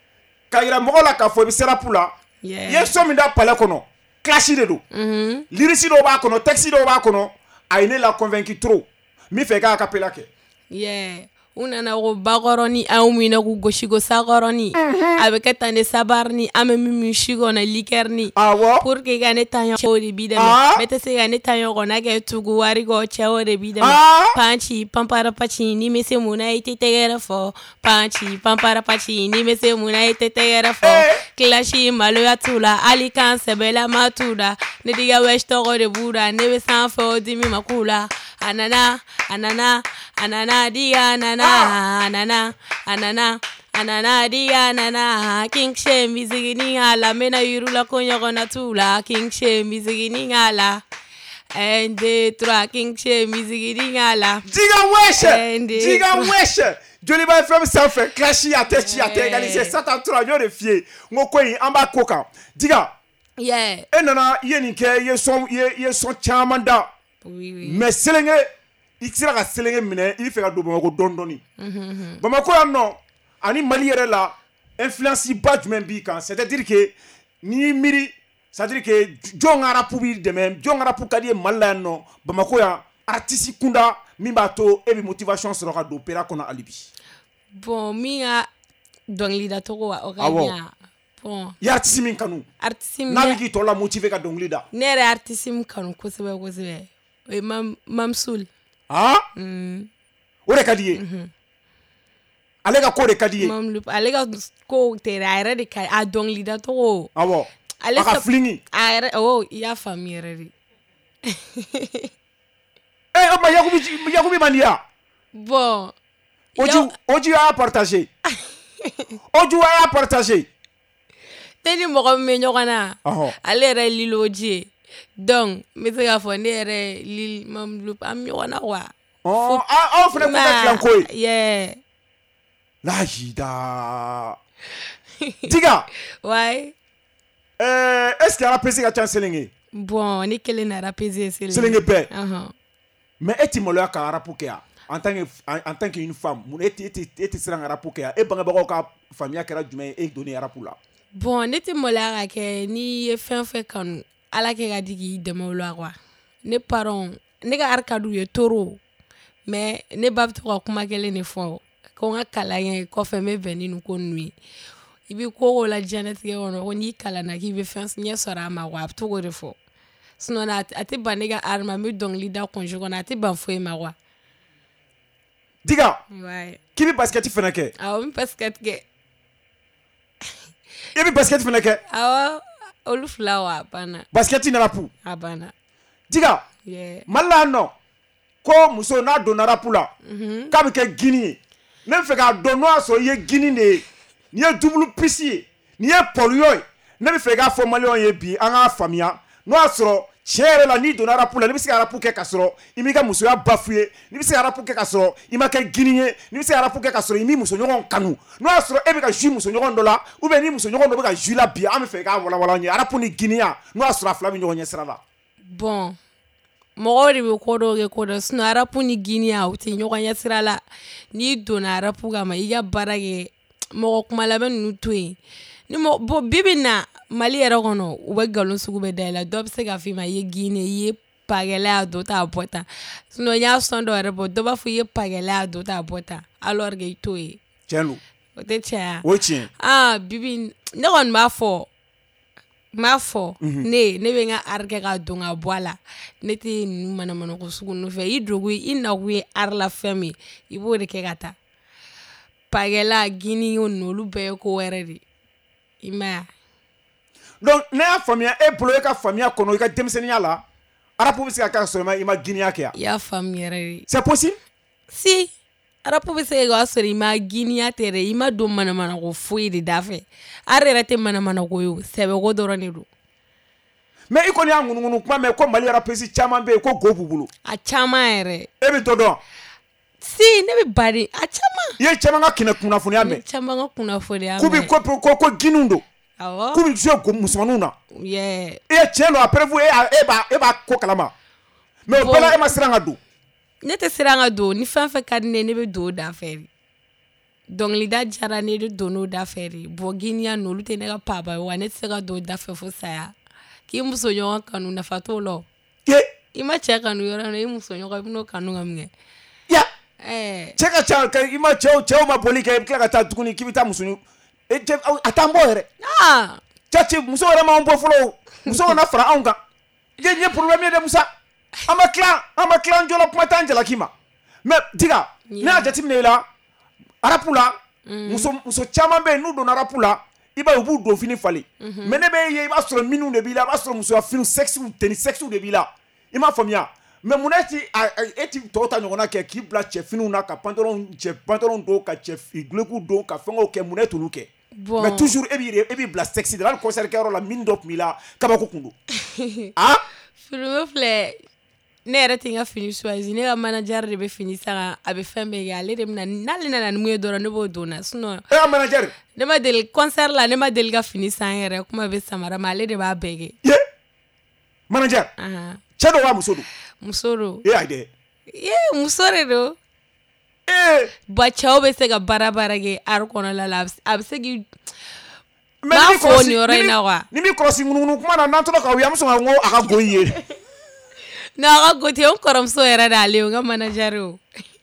ka yira mɔgɔw la k'a fɔ i bɛ se rap la i ye sɔn min da palais kɔnɔ classe de don lyrics dɔw b'a kɔnɔ texte dɔw b'a kɔnɔ a ye ne la convaincu trop min fɛ i ka acapella kɛ yeah u nana ko bakɔrɔni an minɛ k'u gosi ko sakɔrɔni a bɛ kɛ tan de sabarini an bɛ min min si kɔnɔ likɛrini awɔ pour que ka ne taɲɔ cɛw de b'i dɛmɛ ne tɛ se ka ne taɲɔ kɔnɔ kɛ tugu wari kɔ cɛw de b'i dɛmɛ panci panpara paci ni bɛ se mun na i tɛ tɛgɛrɛ fɔ panci panpara paci ni bɛ se mun na i tɛ tɛgɛrɛ fɔ kilasi maloya t'u la hali kan sɛbɛlama t'u la ne diga wɛsi tɔgɔ de b'u la ne bɛ sanfɛ o dimi ma k'u la a nana a nana a nana diga nana anana anana anana diga nana king she mizigini ala mena yurula ko ɲɔgɔnna t'u la king she mizigini ala un deux trois king she mizigini ala diga wɛsɛ diga wɛsɛ Joliba F M sanfɛ classe a tɛ ci a tɛ égaliser soixante-trois n y'o de f'i ye n ko ko in an b'a ko kan diga yeah e nana i ye nin kɛ i ye sɔn i ye i ye sɔn caman da oui oui mais selenge i sera ka selenge minɛ i fɛ ka don Bamako dɔɔni dɔɔni Bamako yan nɔ ani Mali yɛrɛ la influence ba jumɛn b'i kan c'est à dire que n'i miiri c'est à dire que jɔn ka rap b'i dɛmɛ jɔn ka rap ka di ye Mali la yan nɔ Bamako yan artiste kunda min b'a to e bɛ motivation sɔrɔ ka don opéra kɔnɔ hali bi bon min ka dɔnkilida tɔgɔ wa o ka ɲa bon i artiste min kanu artiste min n'a bɛ k'i tɔ la motiver ka dɔnkili da ne yɛrɛ artiste min kanu kosɛbɛ kosɛbɛ o ye mam Mamsul ah o de ka di ye ale ka ko de ka di ye Mamlup ale ka ko tɛ a yɛrɛ de ka a dɔnkilida tɔgɔ awɔ a ka filingi a yɛrɛ o i y'a faamu yɛrɛ de eh o ma Yakubi Yakubi man di ya bon Oju Oju y'a partagé Oju y'a partagé ne ni mɔgɔ min bɛ ɲɔgɔn na ale yɛrɛ ye Lil Oji ye donc n bɛ se k'a fɔ ne yɛrɛ Lil Mamlup an bɛ ɲɔgɔn na quoi aw fana ko ka dilan ko ye yeah lajida diga ouais euh est-ce que rapesi ka ca selenge bon ni kelen na rapesi selenge selenge bɛɛ uh-huh. mais e ti maloya ka rap kɛ yan en tant que en tant qu'une femme mun e ti e ti e ti siran ka rap kɛ yan e bangebagaw ka faamuya kɛra jumɛn ye e donni rap la Bon, ne tɛ maloya ka kɛ ni ye fɛn fɛn kanu ala kɛ ka digi dɛmɛ o la quoi. Ne parents ne ka arcade ye toro mais ne ba bɛ to ka kuma kelen de fɔ ko n ka kalan ye kɔfɛ n bɛ bɛn ni nin ko ninnu ye. I bɛ ko o la diɲɛlatigɛ kɔnɔ ko n'i kalanna k'i bɛ fɛn ɲɛ sɔrɔ a ma quoi a bɛ to k'o de fɔ. Sinon a tɛ ban ne ka art ma n bɛ dɔnkili da congé kɔnɔ a tɛ ban foyi ma quoi. Diga. Ouais. K'i bɛ basket fana kɛ. Awɔ n bɛ basket kɛ. I bɛ basket fana kɛ. Awɔ olu fila wa a banna. Basket na rapu. A banna. Diga. Yeah. Mali la nɔ ko muso n'a donna rapu la k'a bɛ kɛ Guinée ye. Ne bɛ fɛ k'a dɔn n'o y'a sɔrɔ i ye Guinée de ye nin ye double piste ye nin ye pɔliyo ye ne bɛ fɛ k'a fɔ maliyɛnw ye bi an k'a faamuya n'o y'a sɔrɔ tiɲɛ yɛrɛ la n'i donna rapu la n'i bɛ se ka rapu kɛ ka sɔrɔ i m'i ka musoya bafoué n'i bɛ se ka rapu kɛ ka sɔrɔ i ma kɛ Guinée ye n'i bɛ se ka rapu kɛ ka sɔrɔ i m'i musoɲɔgɔn kanu n'o y'a sɔrɔ e bɛ ka jouer musoɲɔgɔn dɔ la ou bien ni musoɲɔgɔn dɔ bɛ ka jouer la bi an bɛ fɛ k'a walawala an ye rapu ni Guinéen n'o y'a sɔrɔ a fila bɛ ɲɔgɔn ɲɛ sira la. Bon mɔgɔw de bɛ ko dɔw kɛ ko dɔ sinon arapu ni Guinéen u tɛ ɲɔgɔn ɲɛ sira la n'i donna arapu kama i ka baara kɛ mɔgɔ kuma labɛn ninnu to yen ni mɔgɔ bon bi bi na Mali yɛrɛ kɔnɔ u bɛ nkalon sugu bɛɛ da i la dɔ bɛ se k'a f'i ma i ye Guinée i ye pagɛlɛ a do ta a bɔ tan sinon n y'a sɔn dɔ yɛrɛ bɔ dɔ b'a fɔ i ye pagɛlɛ a do ta a bɔ tan alors que i t'o ye. Tiɲɛ don. O tɛ tiɲɛ. O ye tiɲɛ. Ah bibi ne kɔni b'a fɔ n b'a fɔ ne ne bɛ n ka art kɛ ka don ka bɔ a la ne tɛ ninnu manamana ko sugu ninnu fɛ i dogo i nakun ye art la fɛn min i b'o de kɛ ka taa pagɛlɛ Guinée o ninnu olu bɛɛ ye ko wɛrɛ de i ma ye. Donc ne y'a faamuya e bolo e ka faamuya kɔnɔ i ka denmisɛnninya la arapu bɛ se ka kɛ ka sɔrɔ i ma Guinéen kɛ yan. I y'a faamu yɛrɛ de. C'est possible? Si arapu bɛ se ka kɛ ka sɔrɔ i ma Guinéen tɛ dɛ i ma don manamana ko foyi de da fɛ art yɛrɛ tɛ manamana ko ye o sɛbɛko dɔrɔn de don. Mais i kɔni y'a ŋunuŋunu kuma mɛn ko Mali rapesi caman bɛ yen ko go b'u bolo. A caman yɛrɛ. E bɛ dɔ dɔn. Si ne bɛ bari a caman. I ye caman ka kɛnɛ kunnafoniya mɛn. Caman ka kunnafoniya mɛn. K'u bɛ ko ko ko Guinéen don. Awɔ. K'u bɛ jouer go musomaninw na. Yeah. E ye tiɲɛ don après vous e b'a e b'a ko kalama. Mais o bɛɛ la e ma siran ka don. Ne tɛ siran ka don ni fɛn fɛn ka di ne ye ne bɛ don o da fɛ de. Dɔnkilida diyara ne de don o da fɛ de bon Guinéen ninnu olu tɛ ne ka paaba ye wa ne tɛ se ka don o da fɛ fo saya k'i musoɲɔgɔn kanu nafa t'o la o. I ma cɛ kanu yɔrɔ min na i musoɲɔgɔn i bɛ n'o kanu ka minɛ. Ya. Ɛɛ. Cɛ ka ca i ma cɛw cɛw ma boli kɛ i bɛ tila ka taa tuguni k'i bɛ taa muso a t'an bɔ yɛrɛ. Ah. Cɛ ci muso yɛrɛ m'anw bɔ fɔlɔ o muso kana fara anw kan. I ye nin ye problème ye dɛ Musa. An ma tila an ma tila an jɔla kuma t'an jalaki ma mais Diga ne y'a jateminɛ i la arapu la muso muso caman bɛ yen n'u donna arapu la i b'a ye u b'u don fini falen mais ne bɛ ye i b'a sɔrɔ minnu de b'i la i b'a sɔrɔ musoya finiw sexiw tenue sexiw de b'i la i m'a faamuya mais mun e ti e ti tɔw ta ɲɔgɔnna kɛ k'i bila cɛ finiw na ka pantalon cɛ pantalon don ka cɛ gulekiw don ka fɛngɛw kɛ mun e t'olu kɛ mais toujours e b'i e b'i bila sexe de la hali concert kɛyɔrɔ la min dɔ tun b'i la kabako kun don ah fini filɛ ne yɛrɛ tɛ n ka fini choisi ne ka manager de bɛ fini san a bɛ fɛn bɛɛ kɛ ale de bɛna n'ale nana ni mun ye dɔrɔn ne b'o don na sinon e ka manager ne ma deli concert la ne ma deli ka fini san yɛrɛ kuma bɛ samara ma ale de b'a bɛɛ kɛ. ye manager cɛ dɔ wa muso don. muso don. e y'a dɛ. ye muso de don. ee. ba cɛw bɛ se ka baara baara kɛ art kɔnɔna la a bɛ se k'i. mais b'a fɔ nin yɔrɔ in na wa. ni min kɔlɔsi ŋunuŋunu kuma na n'an tora ka wuli an bɛ sɔn ka n ko a ka go i ye. non a ka go tɛ n kɔrɔmuso yɛrɛ d'ale o n ka manager o.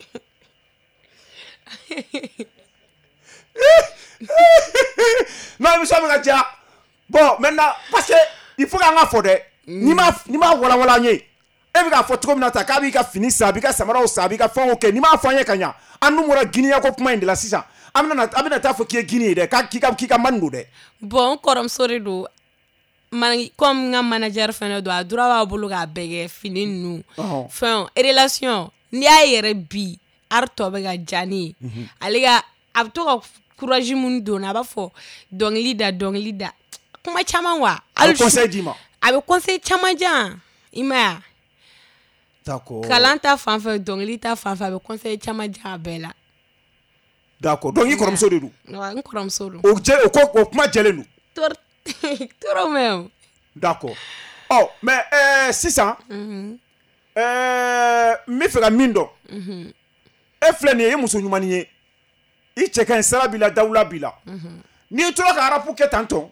non émission bɛ ka diya bon maintenant parce que il faut k'an ka fɔ dɛ n'i ma n'i ma walawala an ye e bɛ k'a fɔ cogo min na ta k'a b'i ka fini san a b'i ka samaraw san a b'i ka fɛnw kɛ n'i m'a fɔ an ye ka ɲa an dun bɔra Guinéen ko kuma in de la sisan an bɛna an bɛna taa fɔ k'i ye Guinée ye dɛ k'i ka k'i ka mani don dɛ. bon n kɔrɔmuso de don man comme n ka manager fɛnɛ don a droit b'a bolo k'a bɛɛ kɛ fini ninnu fɛn relation n'i y'a yɛrɛ bi art tɔ bɛ ka diya ne ye ale ka a bɛ to ka courage mun don a b'a fɔ dɔnkili da dɔnkili da kuma caman wa. a bɛ conseil d'i ma. a bɛ conseil caman diyan i ma ye. d'accord kalan ta fan fɛ dɔnkili ta fan fɛ a bɛ conseil caman diyan a bɛɛ la. d'accord donc i kɔrɔmuso de don. n kɔrɔmuso don. o jɛ o ko o kuma jɛlen don. trop même. d'accord ɔ mais ɛɛ sisan ɛɛ n bɛ fɛ ka min dɔn e filɛ nin ye i ye muso ɲumanin ye i cɛ ka ɲi sara b'i la dawula b'i la n'i tora ka arapu kɛ tan tɔ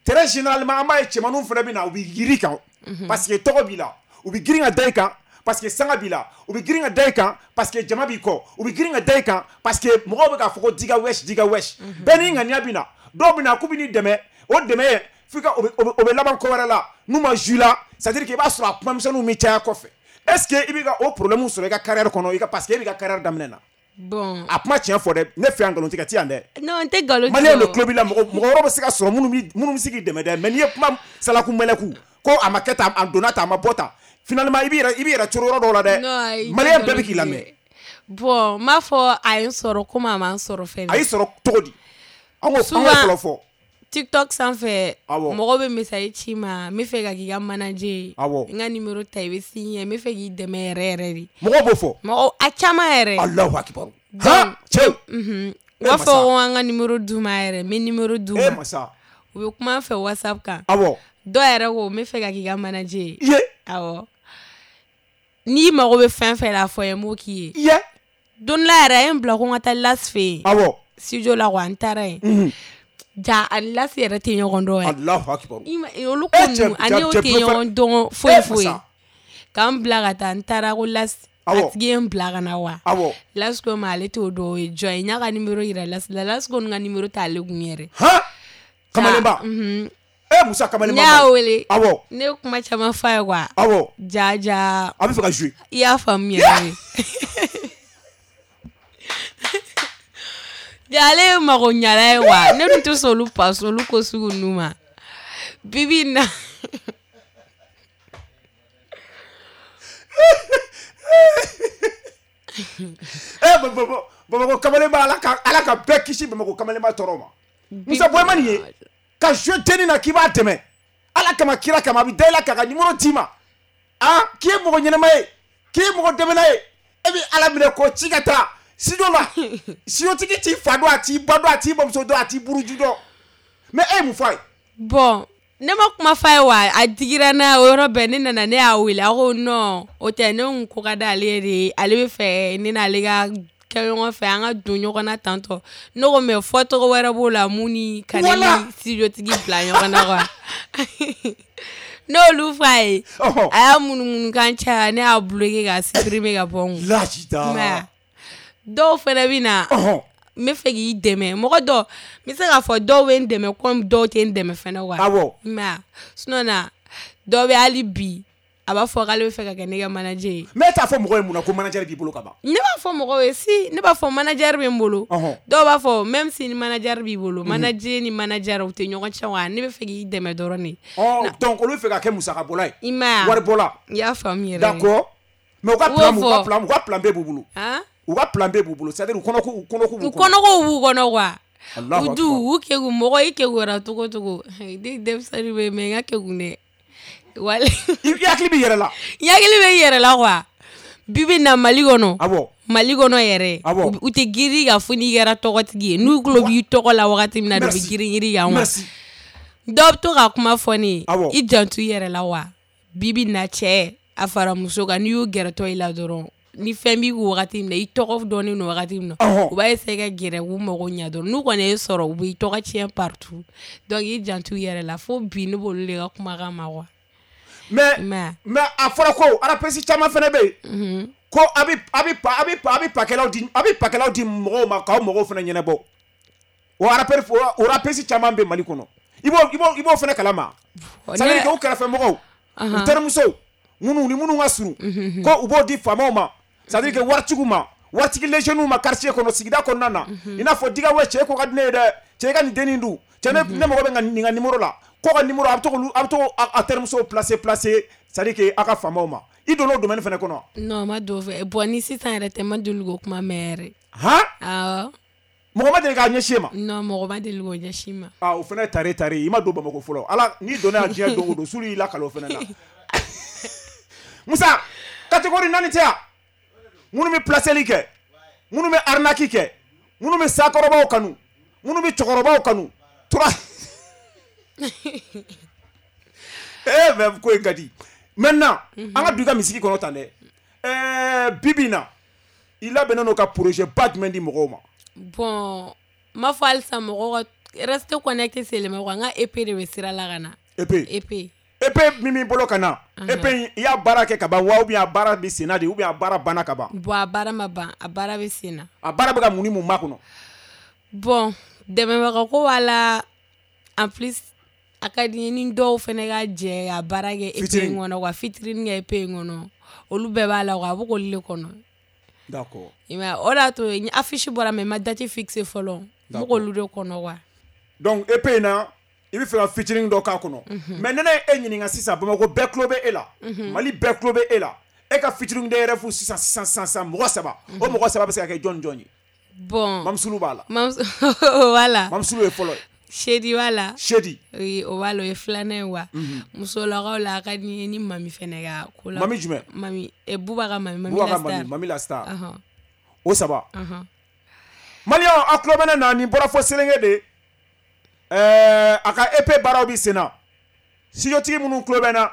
très généralement an b'a ye cɛmanninw fana bɛ na u bɛ yiri kan parce que tɔgɔ b'i la u bɛ girin ka da i kan parce que sanga b'i la u bɛ girin ka da i kan parce que jama b'i kɔ u bɛ girin ka da i kan parce que mɔgɔw bɛ k'a fɔ ko diga wɛsi diga wɛsi bɛɛ n'i ŋaniya bɛ na dɔw bɛ na k'u bɛ n'i dɛmɛ o dɛmɛ ye f'i ka o bɛ laban ko wɛrɛ la n'u ma ju la c'est à dire que i b'a sɔrɔ a kumamisɛnninw bɛ caya kɔfɛ est ce que i bɛ ka o problème sɔrɔ i ka carrière kɔnɔ i ka parce que e bɛ ka carrière daminɛ na. Bon. A kuma tiɲɛ fɔ dɛ ne fɛ yan nkalon tigɛ ti yan dɛ. Non n tɛ nkalon tigɛ. Maliyɛn de tulo b'i la mɔgɔ mɔgɔ wɛrɛ bɛ se ka sɔrɔ minnu bɛ minnu bɛ se k'i dɛmɛ dɛ mais n'i ye kuma salaku mɛlɛku ko a ma kɛ tan a donna tan a ma bɔ tan finalement i b'i yɛrɛ i b'i yɛrɛ coro yɔrɔ dɔw la dɛ. Maliyɛn bɛɛ bɛ k'i lamɛn. Bon n b'a fɔ a ye n sɔrɔ komi a ma n sɔrɔ fɛnɛ. A y'i sɔrɔ cogo di? An k'o an k'o fɔlɔ fɔ. TikTok sanfɛ mɔgɔ bɛ message ci ma n bɛ fɛ ka k'i ka manager ye n ka numéro ta i bɛ signer n bɛ fɛ k'i dɛmɛ yɛrɛ yɛrɛ de. Mɔgɔw b'o fɔ. Mɔgɔ a caman yɛrɛ. Alahu akibaru. Ha cɛw. U b'a fɔ ko an ka numéro d'u ma yɛrɛ n bɛ numéro d'u ma. E masa. U bɛ kuma an fɛ WhatsApp kan. Awɔ. Dɔw yɛrɛ ko n bɛ fɛ ka k'i ka manager ye. Ye. Awɔ. N'i mago bɛ fɛn fɛn la fɔ ye n b'o k'i ye. Ye. Don dɔ la yɛrɛ a ye n bila ko n ka taa Las fɛ yen. Awɔ. Studio la wa n taara yen. Ja ani Las yɛrɛ tɛ ɲɔgɔn dɔn yɛrɛ. Alahu akibaru. Olu ko ninnu ani o tɛ ɲɔgɔn dɔn foyi foyi. K'an bila ka taa n taara ko Las a tigi ye n bila ka na wa. Awɔ. Las ko ma ale t'o dɔn o ye jɔn ye n y'a ka numéro yira Las la Las ko n ka numéro t'ale kun yɛrɛ. Han kamalenba. E Musa kamalenba. N y'a wele. Awɔ. Ne ye kuma caman f'a ye quoi. Awɔ. Ja ja. A bɛ fɛ ka jouer. I y'a faamu yɛrɛ. Ale ye mago ɲala ye wa ne dun tɛ sɔn olu pas olu ko sugu ninnu ma bibi in na. Eh Bamakɔ kamalenba ala ka ala ka bɛɛ kisi Bamakɔ kamalenba tɔɔrɔ ma. Musa Boyema nin ye ka jouer tennis na k'i b'a dɛmɛ ala kama kira kama a bɛ da i la k'a ka numéro d'i ma ah k'i ye mɔgɔ ɲɛnama ye k'i ye mɔgɔ dɛmɛna ye e bɛ ala minɛ k'o ci ka taa. Sinon là, si on tigi t'i fa dɔn a t'i ba dɔn a t'i bamuso dɔn a t'i buruju dɔn mais e ye mun f'a ye. Bon ne ma kuma f'a ye wa a digira n'a ye o yɔrɔ bɛɛ ne nana ne y'a wele a ko non o tɛ ne kun ko ka d'ale ye de ale bɛ fɛ ne n'ale ka kɛ ɲɔgɔn fɛ an ka don ɲɔgɔn na tantɔ ne ko mais fɔ tɔgɔ wɛrɛ b'o la mun ni ka ne ni studio tigi bila ɲɔgɔn na quoi. N'olu f'a ye a y'a munumunu kan caya ne y'a bloqué ka supprimer ka bɔ n kun. Lajita. Dɔw fɛnɛ bɛ na n bɛ fɛ k'i dɛmɛ mɔgɔ dɔ n bɛ se k'a fɔ dɔw bɛ n dɛmɛ comme dɔw tɛ n dɛmɛ fɛnɛ wa. Awɔ. Mais sinon na dɔw bɛ hali bi a b'a fɔ k'ale bɛ fɛ ka kɛ ne ka manager ye. Mais e t'a fɔ mɔgɔ ye mun na ko manager b'i bolo ka ban. Ne b'a fɔ mɔgɔw ye si ne b'a fɔ manager bɛ n bolo. Dɔw b'a fɔ même si ni manager b'i bolo manager ni manager u tɛ ɲɔgɔn cɛn wa ne bɛ fɛ k'i dɛmɛ dɔrɔn de. Donc olu bɛ fɛ ka kɛ musaka bɔla ye. I m'a ye. Wari bɔla. I y'a faamu yɛrɛ. D'accord. Mais u ka plan u ka plan u ka plan bɛɛ b'u bolo. U ka plan bɛɛ b'u bolo c'est à dire u kɔnɔko u kɔnɔko b'u kɔnɔ. U kɔnɔkow b'u kɔnɔ quoi. U du u kegu mɔgɔ i kegura cogo cogo de denmisɛnnin bɛ mais n ka kegun dɛ. Wale. I hakili b'i yɛrɛ la. I hakili bɛ i yɛrɛ la quoi. Bibi na Mali kɔnɔ. Awɔ. Mali kɔnɔ yɛrɛ. Awɔ. U tɛ giri ka fo n'i kɛra tɔgɔtigi ye n'u tulo b'i tɔgɔ la wagati min na de bɛ girin girin kan wa. Merci. Dɔw bɛ to ka kuma fɔ ne ye. Awɔ. I janto i yɛrɛ la wa. Bibi na cɛ a fara muso kan n'i y'u gɛrɛtɔ i la dɔrɔn ni fɛn b'i kun wagati min na i tɔgɔ dɔnnen don wagati min na u b'a essayer ka gɛrɛ k'u mago ɲɛ dɔrɔn n'u kɔni ye sɔrɔ u b'i tɔgɔ tiɲɛ partout donc i janto i yɛrɛ la fo bi ne b'olu de ka kumakan ma wa. Mais mais a fɔra ko arapesi caman fɛnɛ bɛ yen ko a bɛ a bɛ a bɛ a bɛ pakɛlaw di a bɛ pakɛlaw di mɔgɔw ma k'aw mɔgɔw fɛnɛ ɲɛnabɔ o arapesi o arapesi caman bɛ Mali kɔnɔ i b'o i b'o i b'o fɛnɛ kalama c'est à dire que u kɛrɛfɛ mɔgɔw u terimusow minnu ni minnu ka surun ko u b'o di faamaw ma c'est à dire que waritigiw ma waritigi légionnaires ma quartier kɔnɔ sigida kɔnɔna na i n'a fɔ diga wɛ cɛ ko ka di ne ye dɛ cɛ i ka nin dennin dun cɛ ne ne mago bɛ nin ka numéro la ko ka numéro a bɛ to a bɛ to a terimusow placer placer c'est à dire que a ka faamaw ma i donna o domaine fɛnɛ kɔnɔ. Non ma don fɛ bon ni sisan yɛrɛ tɛ ma deli k'o kuma mɛn yɛrɛ. Han. Awɔ. Mɔgɔ ma deli k'a ɲɛsin e ma. Non mɔgɔ ma deli k'o ɲɛsin ma. Ah o fɛnɛ ye tare tare i ma don Bamako fɔlɔ ala n'i donna yan diɲɛ don o don sulu y'i la kalo fɛnɛ na. Musa catégorie naani tɛ yan minnu bɛ placeli kɛ minnu bɛ arnaque kɛ minnu bɛ sakɔrɔbaw kanu minnu bɛ cɛkɔrɔbaw kanu tura. Eh mais ko in ka di maintenant an ka don i ka misiri kɔnɔ tan dɛ ɛɛ bi bi in na i labɛnnen don ka projet ba jumɛn di mɔgɔw ma. Bon ma fɔ halisa mɔgɔw ka reste connecté c'est le me nga épée de sira la gana épée épée épée mimi bolo kana épée il y a baraka kaba wa ou bien bara bi senade ou bien bara bana kaba bo bara maba abara be sina abara be ka muni mu makuno bon deme ba ko wala en plus akadi ni do fene ga je abara ge épée ngono wa fitrin ge épée ngono olu be bala wa bu ko le kono d'accord ima ora to ni affiche bora me ma date fixe folon bu ko lu de kono wa donc épée na il veut faire featuring do ka kono mais nene e nyini nga sisa bama ko backlobe e la mali backlobe e la e ka featuring de refu six cents six cents mo saba o mo saba parce que John Johnny bon mamsulu bala mam voilà mamsulu e follow Shedi wala Shedi oui o walo e flane wa muso la ga la ka ni ni mami fenega kula mami jume mami e buba ga mami mami buba la ga mami star mami la star aha o saba aha Malion aklobena na ni bora fo selenge de euh aka épée barabi sena si yo tigi munu klobena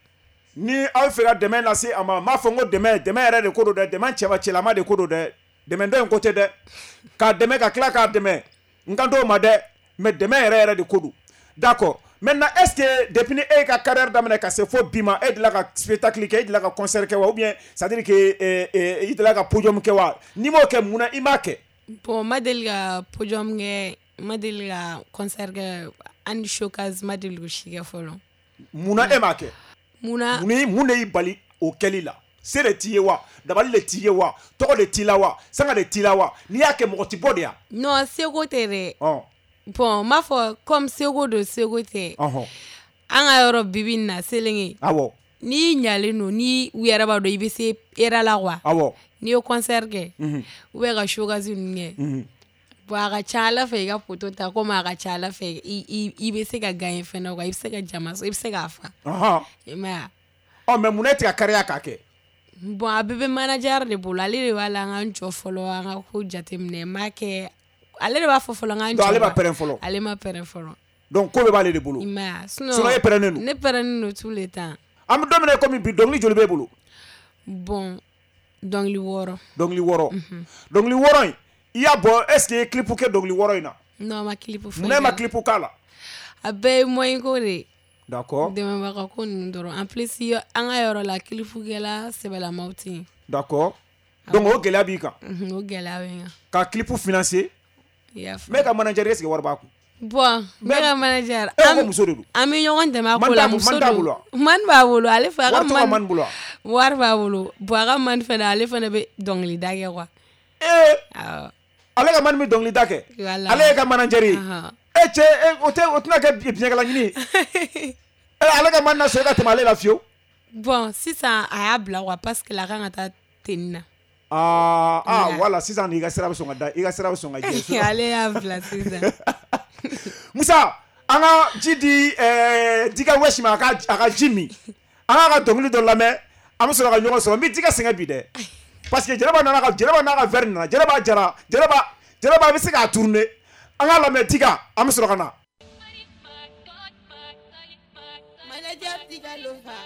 ni aw fera demain la si ama ma fongo demain demain re de kodo de demain cheva chelama de kodo de demain de côté de ka demain ka kla ka demain ngando ma de mais demain re re de kodo d'accord maintenant est-ce que depuis e ka carrière d'amene ka se fo bima e de la ka spectacle ke de la ka concert ke wa ou bien ça dire que e e de la ka podium ke wa ni mo ke muna imake bon madel ga podium nge madel ga concert ga and showcase madel go shiga folon muna emake muna muni mune ibali o kelila sere tiye wa dabali le tiye wa toko le tilawa sanga le tilawa ni yake mokoti bodia non sego tere oh bon ma fo comme sego do sego te oh anga yoro bibina selenge awo ni nyale no ni wera ba do ibese era la wa awo ni o concert ke mhm we ga showcase nge mhm ba ga chala fe ga photo ta ko ma ga chala fe i ibese ga gain fe no ga ibese ga jamaso ibese ga fa aha ma oh mais muneti ka carrière ka ke bon abebe manager de bola le wala nga ncho follow nga ko jatemne make ale ba fo follow nga ncho ale ba peren follow ale ma peren follow donc ko be ba le de bolo ma sinon sinon e peren nous ne peren nous tout le temps am domine comme bi donc li joli be bolo bon donc li woro donc li woro donc li woro il y a bon est-ce que clip ke donc li woro ina non ma clip fo muna ma clip kala abe moy ko re d'accord demain ba ko ndoro en plus yo anga yoro la clip gela se bela mauti d'accord donc o gela bi ka o gela wenga ka clip financier ya mais ka manager est-ce que warba ko bon mega manager am muso de ami ñongon de ma ko la muso man bolo man ba bolo ale fa ga man man bolo war ba bolo bo ga man fa ale fa ne be dongli dage quoi eh ah ale ka man mi dongli dake Voilà. ale ka manager Aha. eh che o te o tuna ka bien kala ngini eh ale ka man na so ka temale la fio bon si ça a bla wa parce que la ranga ta tenna ah ah Yeah. voilà six ans iga sera so ngada iga sera so ngada ale ya bla si ça Musa anga jidi eh diga weshima aka aka Jimmy anga ka dongli do lame am so ka nyoko so mi diga senga bi de parce que jereba na ka jereba na ka verne na jereba jara jereba jereba bi se ka tourner anga lame diga am so kana manager diga lova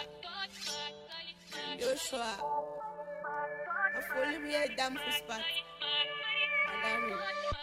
Joshua afoli mi dam fuspat adami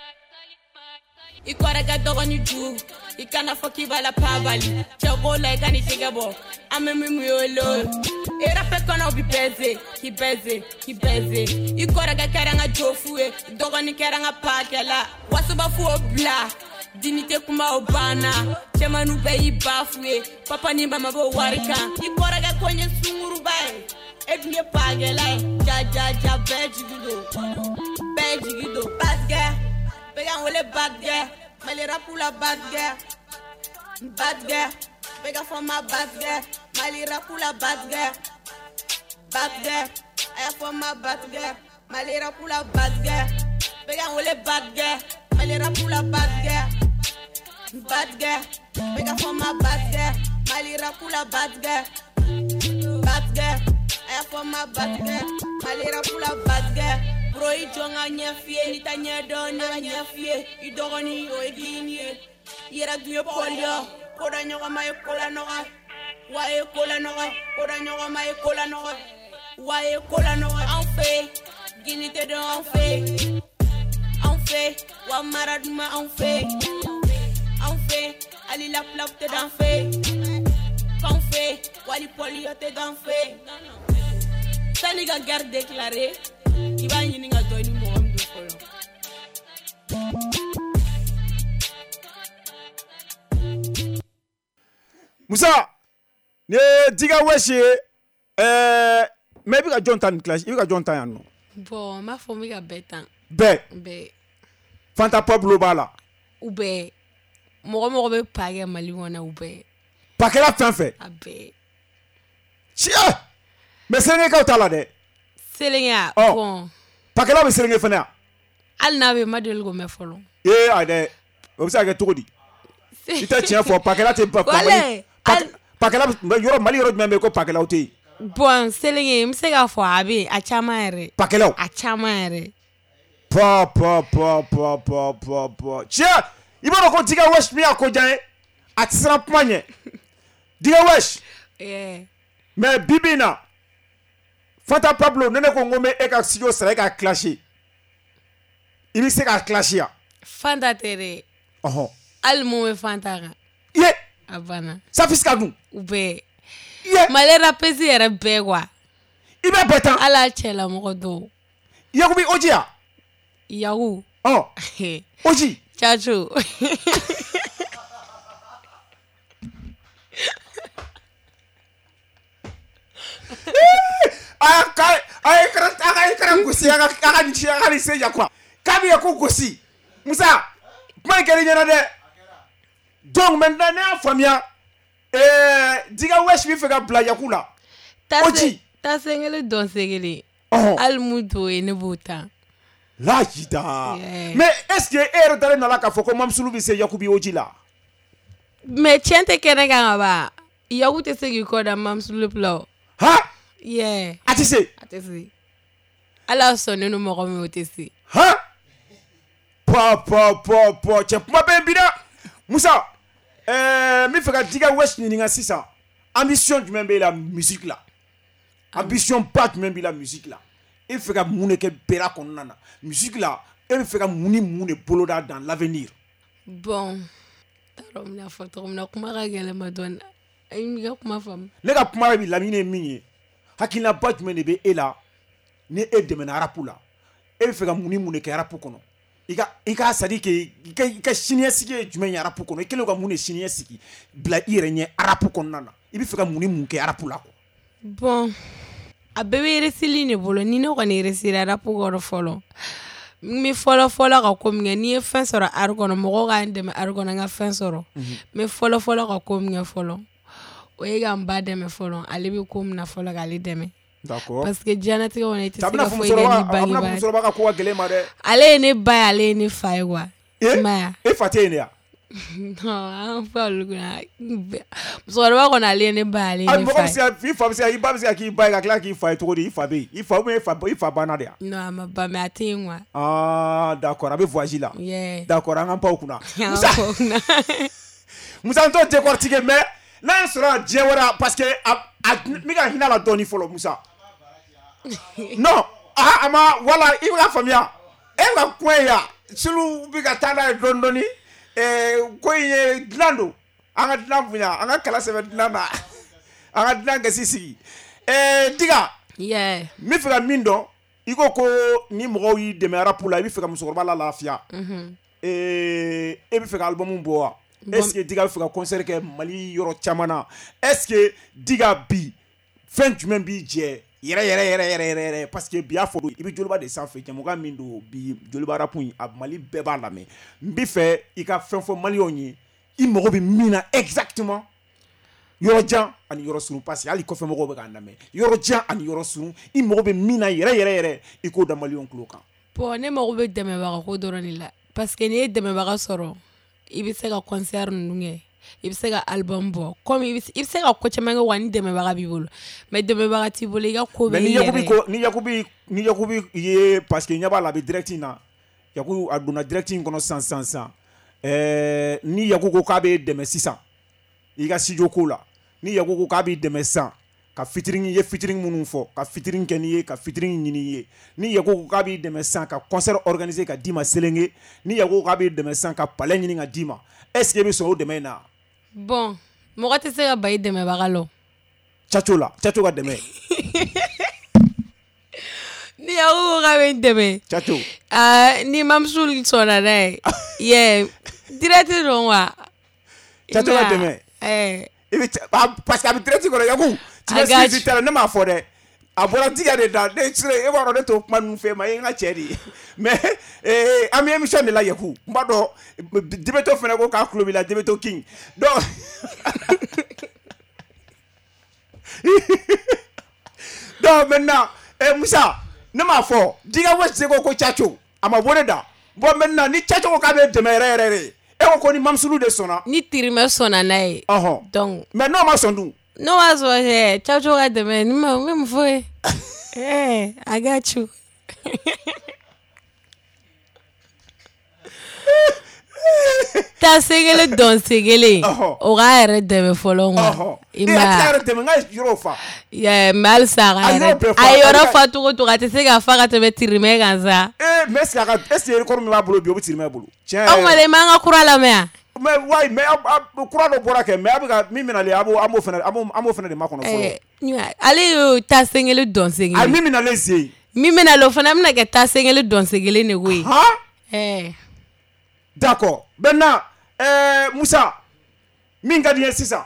ikora ga dogoni ju ikana foki bala pabali chago la ikani tigabo amemi muyolo era pe kono bi peze ki peze ki peze ikora ga karanga jofue dogoni karanga pakela wasuba fu obla dinite kuma obana chemanu be ibafue papa ni mama bo warika ikora ga konye sunguru bae ednye pagela ja ja ja bejigido bejigido basga Pega wole bad girl, malira pula bad girl, bad girl. Pega for my bad girl, malira pula bad girl, bad girl. I for my bad girl, malira pula bad girl. Pega wole bad girl, malira pula bad girl, bad girl. Pega for my bad girl, malira pula bad girl, bad girl. I for my bad girl, malira pula bad girl. Bro ijonga nyefie nitanya dona nyefie idogoni o egini yera duye polio koda nyoga mai kola noga wae kola noga koda nyoga mai kola noga wae kola noga en fait gini te do en fait en fait wa maraduma en fait fait, allez la plaf te d'en fait. Qu'on fait, wali poli yo te d'en fait. Ça n'est qu'à guerre déclarée, il va y avoir un donné mon homme de follow. Moussa, ne diga wesh euh mais bi ka John Tan clash, bi ka John Tan no. Bon, ma famille a bétan. Be. Be. Fanta Pablo bala. Ou be. Mo mo be pague mali wona ou be. Pa que la fin fait. Abe. Chia. Mais c'est ne ka tala de. Selinga oh. Bon. Pa que la be selinga fana. Al na be madel go me folo. Eh ade. Obisa ke togodi. Ita tiens fo pa que la te pa. Wale. Pa que la yoro mali yoro me ko pa que la ote. Bon, selinga mi se ga fo abi a chama ere. Pa que la. A chama ere. Pa pa pa pa pa pa pa. Chia. Ibo ko diga wesh mi akojan e. Atisra panye. Diga wesh. Eh. Mais bibina. Fanta Pablo nene ko ngome e ka studio sera ka clasher. Ibi se ka clasher ya. Fanta tere. Oh. Al mo me fanta ga. Ye. Abana. Ça fiska dun. Ube. Ye. Malera pesi ere begwa. Ibe betan. Ala chela mo do. Yakubi Ojia. Yahoo. Oh. Oji. Chacho. Ay kay ay kran ay kran gosi aga aga ni aga ni se yakwa. Kabi yako gosi. Musa. Kuma keri nyana de. Donc maintenant na famia eh diga wesh mi fega bla yakula. Oji. Ta sengele don sengele. Oh. Al mudo e ne bota. La jida. Yeah. Mais est-ce que er dale na la ka foko mamsulu bi se Yakubi Oji la? Me chente kene ga ba. Yahu te segi ko da mamsulu plo. Ha? Yeah. Atise. Atese. Ala sonne no mo ko me otese. Ha? Pa pa pa pa che ma ben bida. Musa. Euh mi feka diga wesh ni nga sisa. Ambition du même la musique là. Ambition pas du même la musique là. Il feka mune ke bera konana. Musique là, il feka muni mune boloda dans l'avenir. Bon. Tarom na foto na kuma ga gele madonna. Ay mi ga kuma fam. Ne ka kuma bi lamine minye. Hakina pas du même be ela. Ne e de mena rapu là. Il feka muni mune ke rapu kono. Ika ika sadi ke ika ika shinia siki jumen ya rapu kono. Ikele ka mune shinia siki bla irenye rapu kono nana. Ibi feka muni munke rapu la ko. Bon. A bebe resili ne bolo ni no kone resira rapu goro folo. Mi folo folo ka ko mi ni e fen soro argono mo ga ndeme argono nga fen soro. Me folo folo ka ko mi folo. O e ga mba deme folo ali bi ko mi na folo ga ali deme. D'accord. Parce que janati ko ne ti Tabna fu soro ba tabna fu soro ba ka ko gele ma de. Ale ne ba ale ne fa wa. Ma. E fate ne ya. No, I'm probably gonna. So I don't want to learn about it. I'm going to say, if I'm saying, if I'm saying, if I'm like, if I told you, if I be, if I be, if I be, if I be not there. No, I'm a bad man. Thing what? Ah, d'accord. Avec voyage là. Yeah. D'accord. On a pas au kuna. Musa. Musa, on te décortique, mais là, on sera diawara parce que, mi ka hina la doni follow Musa. Non. Ah, ama, voilà, il va famia. Elle va quoi ya? Sulu bi ka tana dondoni. Eh, koye dlando anga dlambunya anga kala sebe dlanda anga dlanga sisi eh diga yeah mi fika mindo iko ko ni mogo yi demara pula mi fika musokorba la lafia mhm eh e mi fika album boa est-ce que diga fika concert ke Mali yoro chamana est-ce que diga bi fin du même bi je yere yere yere yere yere parce que bia fo ibi joliba de sanfé kemoga mindo bi joliba rapun ab Mali beba la me mbi fe ika fen fo Mali onyi i mogo bi mina exactement yoro jan ani yoro sunu parce que ali ko fe mogo be kan me yoro jan ani yoro sunu i mogo bi mina yere yere yere iko da Mali on klokan po ne mogo be deme ba ko doroni la parce que ne deme ba soro ibi se ka concert nunge il se ka album bo comme il se ka ko chemanga wani deme ba bi bolo mais deme ba ti bolo ga ko be ni Yakubi ko ni Yakubi ni Yakubi ye parce que nyaba la be directing na Yakubu aduna directing kono sans sans sans eh ni Yakubu ka be deme six cents il ga studio ko la ni Yakubu ka be deme cent ka featuring ye featuring minnu fɔ ka featuring kɛ ni ye ka featuring ɲini ye ni Yago k'a b'i dɛmɛ san ka concert organiser ka d'i ma Selenge ni Yago k'a b'i dɛmɛ san ka palais ɲini ka d'i ma est-ce que i bɛ sɔn o dɛmɛ in na bon mɔgɔ tɛ se ka ba i dɛmɛbaga lɔ Chacho la Chacho ka dɛmɛ ni Yago k'a bɛ n dɛmɛ Chacho ah ni mamusu sɔnna n'a ye yeah direct dɔn wa Chacho ka dɛmɛ eh parce que a bɛ direct kɔnɔ Yago tu m'as dit tout à l'heure ne m'a fɔ dɛ a bɔra diga de da ne sire e b'a dɔn ne t'o kuma ninnu fɛ ma e n ka cɛ de ye mais eh an bɛ émission de la Yago n b'a dɔn Debeto fana ko k'a tulo b'i la Debeto King donc donc maintenant eh Musa ne m'a fɔ diga West ko ko Chacho a ma bɔ ne da bon maintenant ni Chacho ko k'a bɛ dɛmɛ yɛrɛ yɛrɛ de e ko ko ni Mamsulu de sɔnna ni Tirimɛ sɔnna n'a ye donc mais n'o ma sɔn dun n'o ma sɔn ɛ Chacho ka dɛmɛ ni ma min fɔ ye eh I got you ta segele dɔn segele o k'a yɛrɛ dɛmɛ fɔlɔ quoi i ma yɛrɛ dɛmɛ n ka yɔrɔ fa yeah mais halisa a ka yɛrɛ a ye yɔrɔ fa cogo cogo a tɛ se ka fa ka tɛmɛ Tirimɛ kan sa eh mais est-ce que a ka est-ce que record min b'a bolo bi o bɛ Tirimɛ bolo tiɲɛ anw kɔni m'an ka kura lamɛn yan mais ouais mais kura dɔ bɔra kɛ mais a bɛ ka min minalen a b'o an b'o fana an b'o fana de makɔnɔ fɔlɔ ale y'o ta segele dɔn segele a min minalen sen min minalen o fana bɛna kɛ ta segele dɔn segele ne koyi eh d'accord maintenant euh, Musa min ka di ye sisan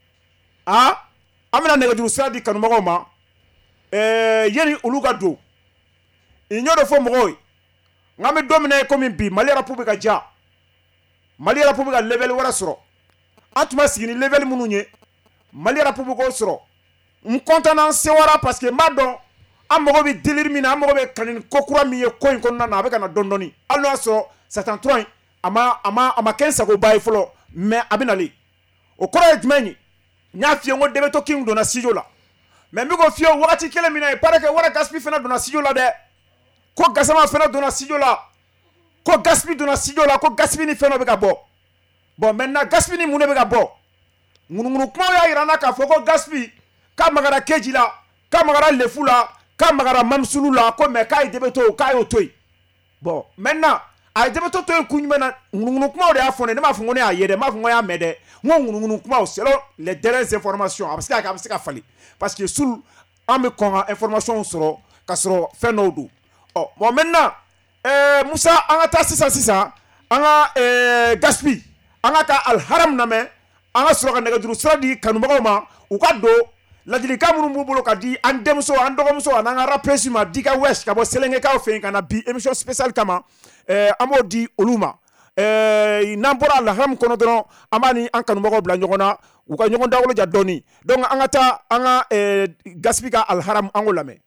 ah an bɛna nɛgɛjuru sira di kanubagaw ma euh, yani olu ka don i y'o de fɔ mɔgɔw ye nka an bɛ don min na komi bi Mali rap bɛ ka ja Mali rap bɛ ka level wɛrɛ sɔrɔ an tun ma sigi ni level minnu ye Mali rap bɛ k'o sɔrɔ n content na n sewara parce que n b'a dɔn an mago bɛ délire min na an mago bɛ kanni ko kura min ye ko in kɔnɔna na a bɛ ka na dɔɔni dɔɔni hali n'o y'a sɔrɔ Satan trois a ma a ma a ma kɛ n sagoba ye fɔlɔ mais a bɛ nalen o kɔrɔ ye jumɛn ye n y'a f'i ye n ko Debeto King donna studio la mais n bɛ k'o f'i ye wagati kelen min na il paraît que Wara Gaspi fana donna studio la dɛ ko Gassama fana donna studio la ko Gaspi donna studio la ko Gaspi ni fɛn dɔ bɛ ka bɔ bon maintenant Gaspi ni mun de bɛ ka bɔ ŋunuŋunu kumaw y'a yira n na k'a fɔ ko Gaspi k'a magara Keji la k'a magara Lefu la k'a magara Mamsulu la ko mais k'a ye Debeto k'a y'o to yen bon maintenant a ye Debeto to yen kun jumɛn na ŋunuŋunu kumaw de y'a fɔ ne ne m'a fɔ ko ne y'a ye dɛ n m'a fɔ ko n y'a mɛn dɛ n ko ŋunuŋunu kumaw selon les dernières informations a bɛ se ka kɛ a bɛ se ka falen parce que sul an bɛ kɔn ka information sɔrɔ ka sɔrɔ fɛn dɔw don ɔ bon maintenant ɛɛ Musa an ka taa sisan sisan an ka ɛɛ Gaspi an ka taa Alharam lamɛn an ka sɔrɔ ka nɛgɛjuru sira di kanubagaw ma u ka don ladilikan minnu b'u bolo ka di an denmuso an dɔgɔmuso ani an ka rappeurs ma Dika West ka bɔ Selengekaw fɛ yen ka na bi émission spéciale kama ɛɛ an b'o di olu ma ɛɛ n'an bɔra Alharam kɔnɔ dɔrɔn an b'a ni an kanubagaw bila ɲɔgɔn na u ka ɲɔgɔn dawolo ja dɔɔni donc an ka taa an ka ɛɛ Gaspi ka Alharam an k'o lamɛn.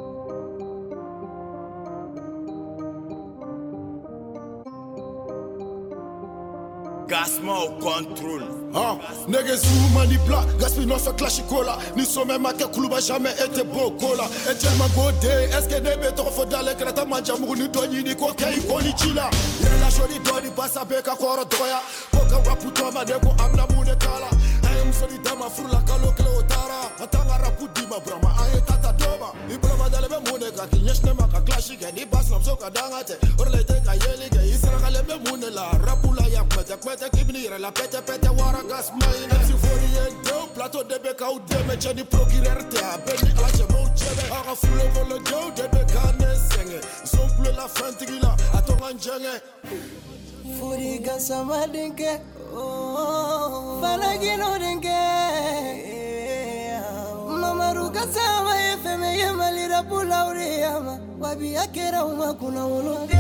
Gasmo contrôle. Ah, niggas who money black, Gaspi no fait clash cola. Ni sommet ma ke kuluba jamais été beau cola. Et tellement godé, est-ce que des bétons faut d'aller que ta manja muguni doni ni ko kay ko ni chila. Y'a la jolie doni passa beka koro doya. Koka rapu to ma deko amna mune kala. I am sorry dama furla kalo klo tara. Atanga rapu dima brama aye tata doba. Ibrama dale be mune ka kinyeshne ma ka clash ga ni bas nam so ka dangate. Orle te ka yeli ga isra kale be mune la rapu la yak mata kwete kibni la pete pete wara gas mine. Si forien do plateau de beka ou de me chani procureur te a beni ala che mo chebe. Aga fulo volo do de beka ne senge. Son plus la fin tigila atonga njenge. Furi gasama denke oh falagino denke mama ruka sama efeme yemalira pula uriyama wabi akera uma kuna ulonde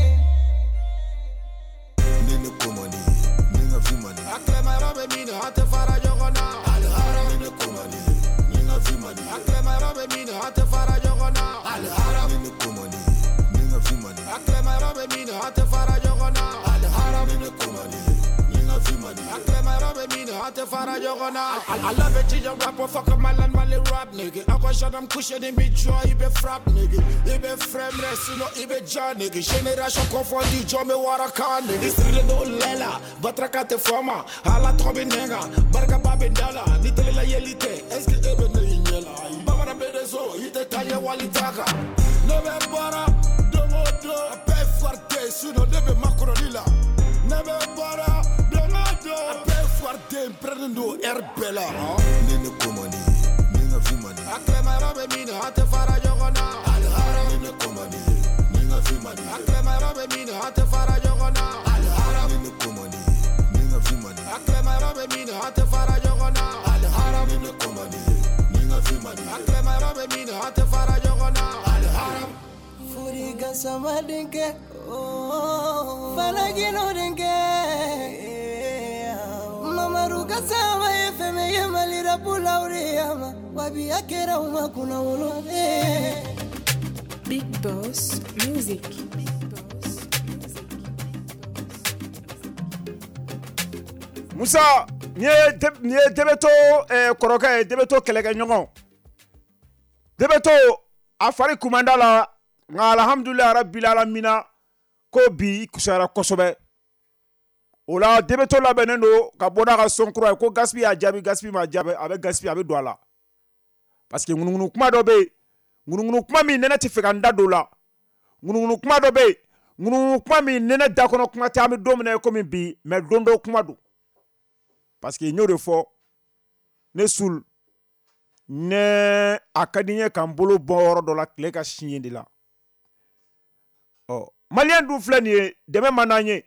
nene komani ninga vimani akrema rabe mine hate fara jogona alhara nene komani ninga vimani akrema rabe mine hate fara jogona alhara nene komani ninga vimani akrema rabe mine hate fara jogona alhara nene komani ninga vimani akrema rabe mine hate fara jogona I love it you rap fuck a malan mali rap nigga I go shot them cushion in me joy ibe frap nigga ibe frame rest no ibe jan nigga generation confondi jo me wara kan nigga isrile do lela batraka te forma ala trobe nega barka babe dala ni tele la yelite est-ce que ebe ne nyela Maga, never para, dongo do, pay forte, suno nebe makronila. Never para, dongo do, pay forte, prendo erbela. Nene komani, ninga vimani. Aklemara be mina, ate fara jogona. Alhara nene komani, ninga vimani. Aklemara be mina, ate fara jogona. Alhara nene komani, ninga vimani. Aklemara be mina, ate fara jogona. Alhara nene komani, ninga vimani. Aklemara be mina, ate fara jogona. Alhara Furiga sama dinke, oh, falagino dinke. Mama ruga sama efeme yemalira pula uriyama, wabi akera uma kuna ulo. Big Boss Music. Musa, nye nye debeto eh, koroka debeto kelege nyongo. Debeto afari kumanda la nga alhamdulillah rabbil alamin ko bi kusara kosobe. Ola debeto la benendo ka bona ka sonkro ko gaspi a jabi gaspi ma jabe avec gaspi avec douala. Parce que ngunu kuma do be ngunu kuma mi nena ti fekanda do la. Ngunu kuma do be ngunu kuma mi nena da kono kuma ta mi do mena ko mi bi me dondo kuma do. Parce que nous de fort ne soul ne akadinye kambolo boro do la clé ka chien de la oh malien du flani demain mananye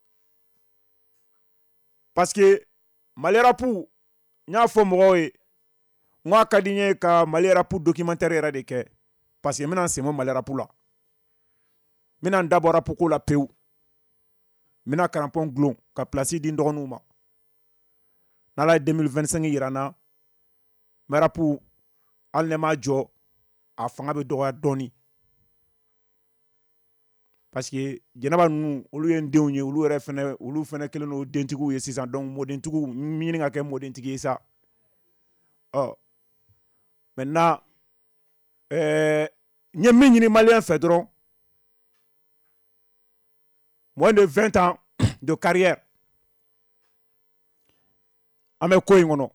parce que malera pou nya fo moye moi akadinye ka malera pou documentaire era de ke parce que maintenant c'est moi malera pou la maintenant d'abord pour ko la peu maintenant crampon glon ka place din donuma dans la deux mille vingt-cinq irana merapu alnema jo a fanga be doya doni parce que jenaba nu olu en dewnye olu re fene olu fene kele no dentigu ye six ans donc modentigu mini nga ke modentigi ça oh maintenant euh nyemi ni malien fedron moins de vingt ans de carrière ame ko ngono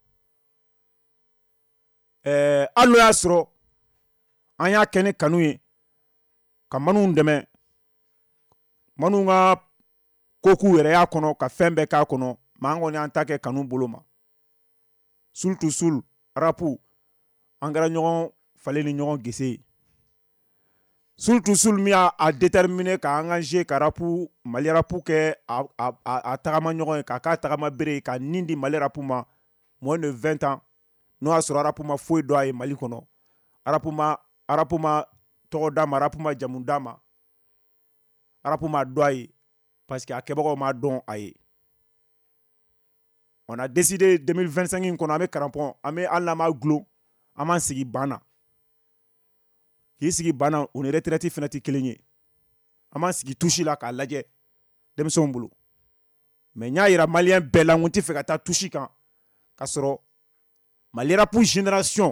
eh allo yasro anya kene kanuye ka manu ndeme manu nga koku yere ya kono ka fembe ka kono mango ni antake kanu boloma sul to sul rapu angara nyon fale ni nyon gese sul to sul mi a, a déterminer ka engager ka rapu mali rapu ke a a a, a tagama nyon ka ka tagama bere ka nindi mali rapu ma moins de vingt ans no asura rapu ma foi do ay mali kono rapu ma rapu ma to dama rapu ma jamundama rapu ma do ay parce que akebako ma don ay on a décidé deux mille vingt-cinq qu'on a mis crampon ame alla ma glo aman sigi bana ki sigi bana on est retraité fenati kelenye aman sigi touchi la ka laje dem son bulu mais nya ira malien bela ngunti fe ka ta touchi kan ka soro malira pour génération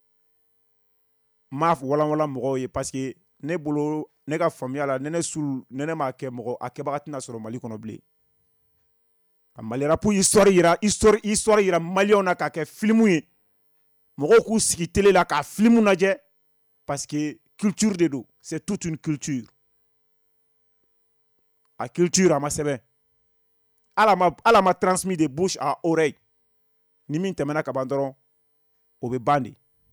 maf wala wala mo parce que ne bulu ne ka famille la ne ne sul ne ne ma ke mo akebati na soro mali kono blé malira pour histoire ira histoire histoire ira malion na ka ke filmu yi mo ku sigi télé la ka filmu na je parce que culture de dos, c'est toute une culture. La culture à ma sebe. Elle m'a m'a transmis de bouche à oreille. Ni min temena kabandoro obe bandi.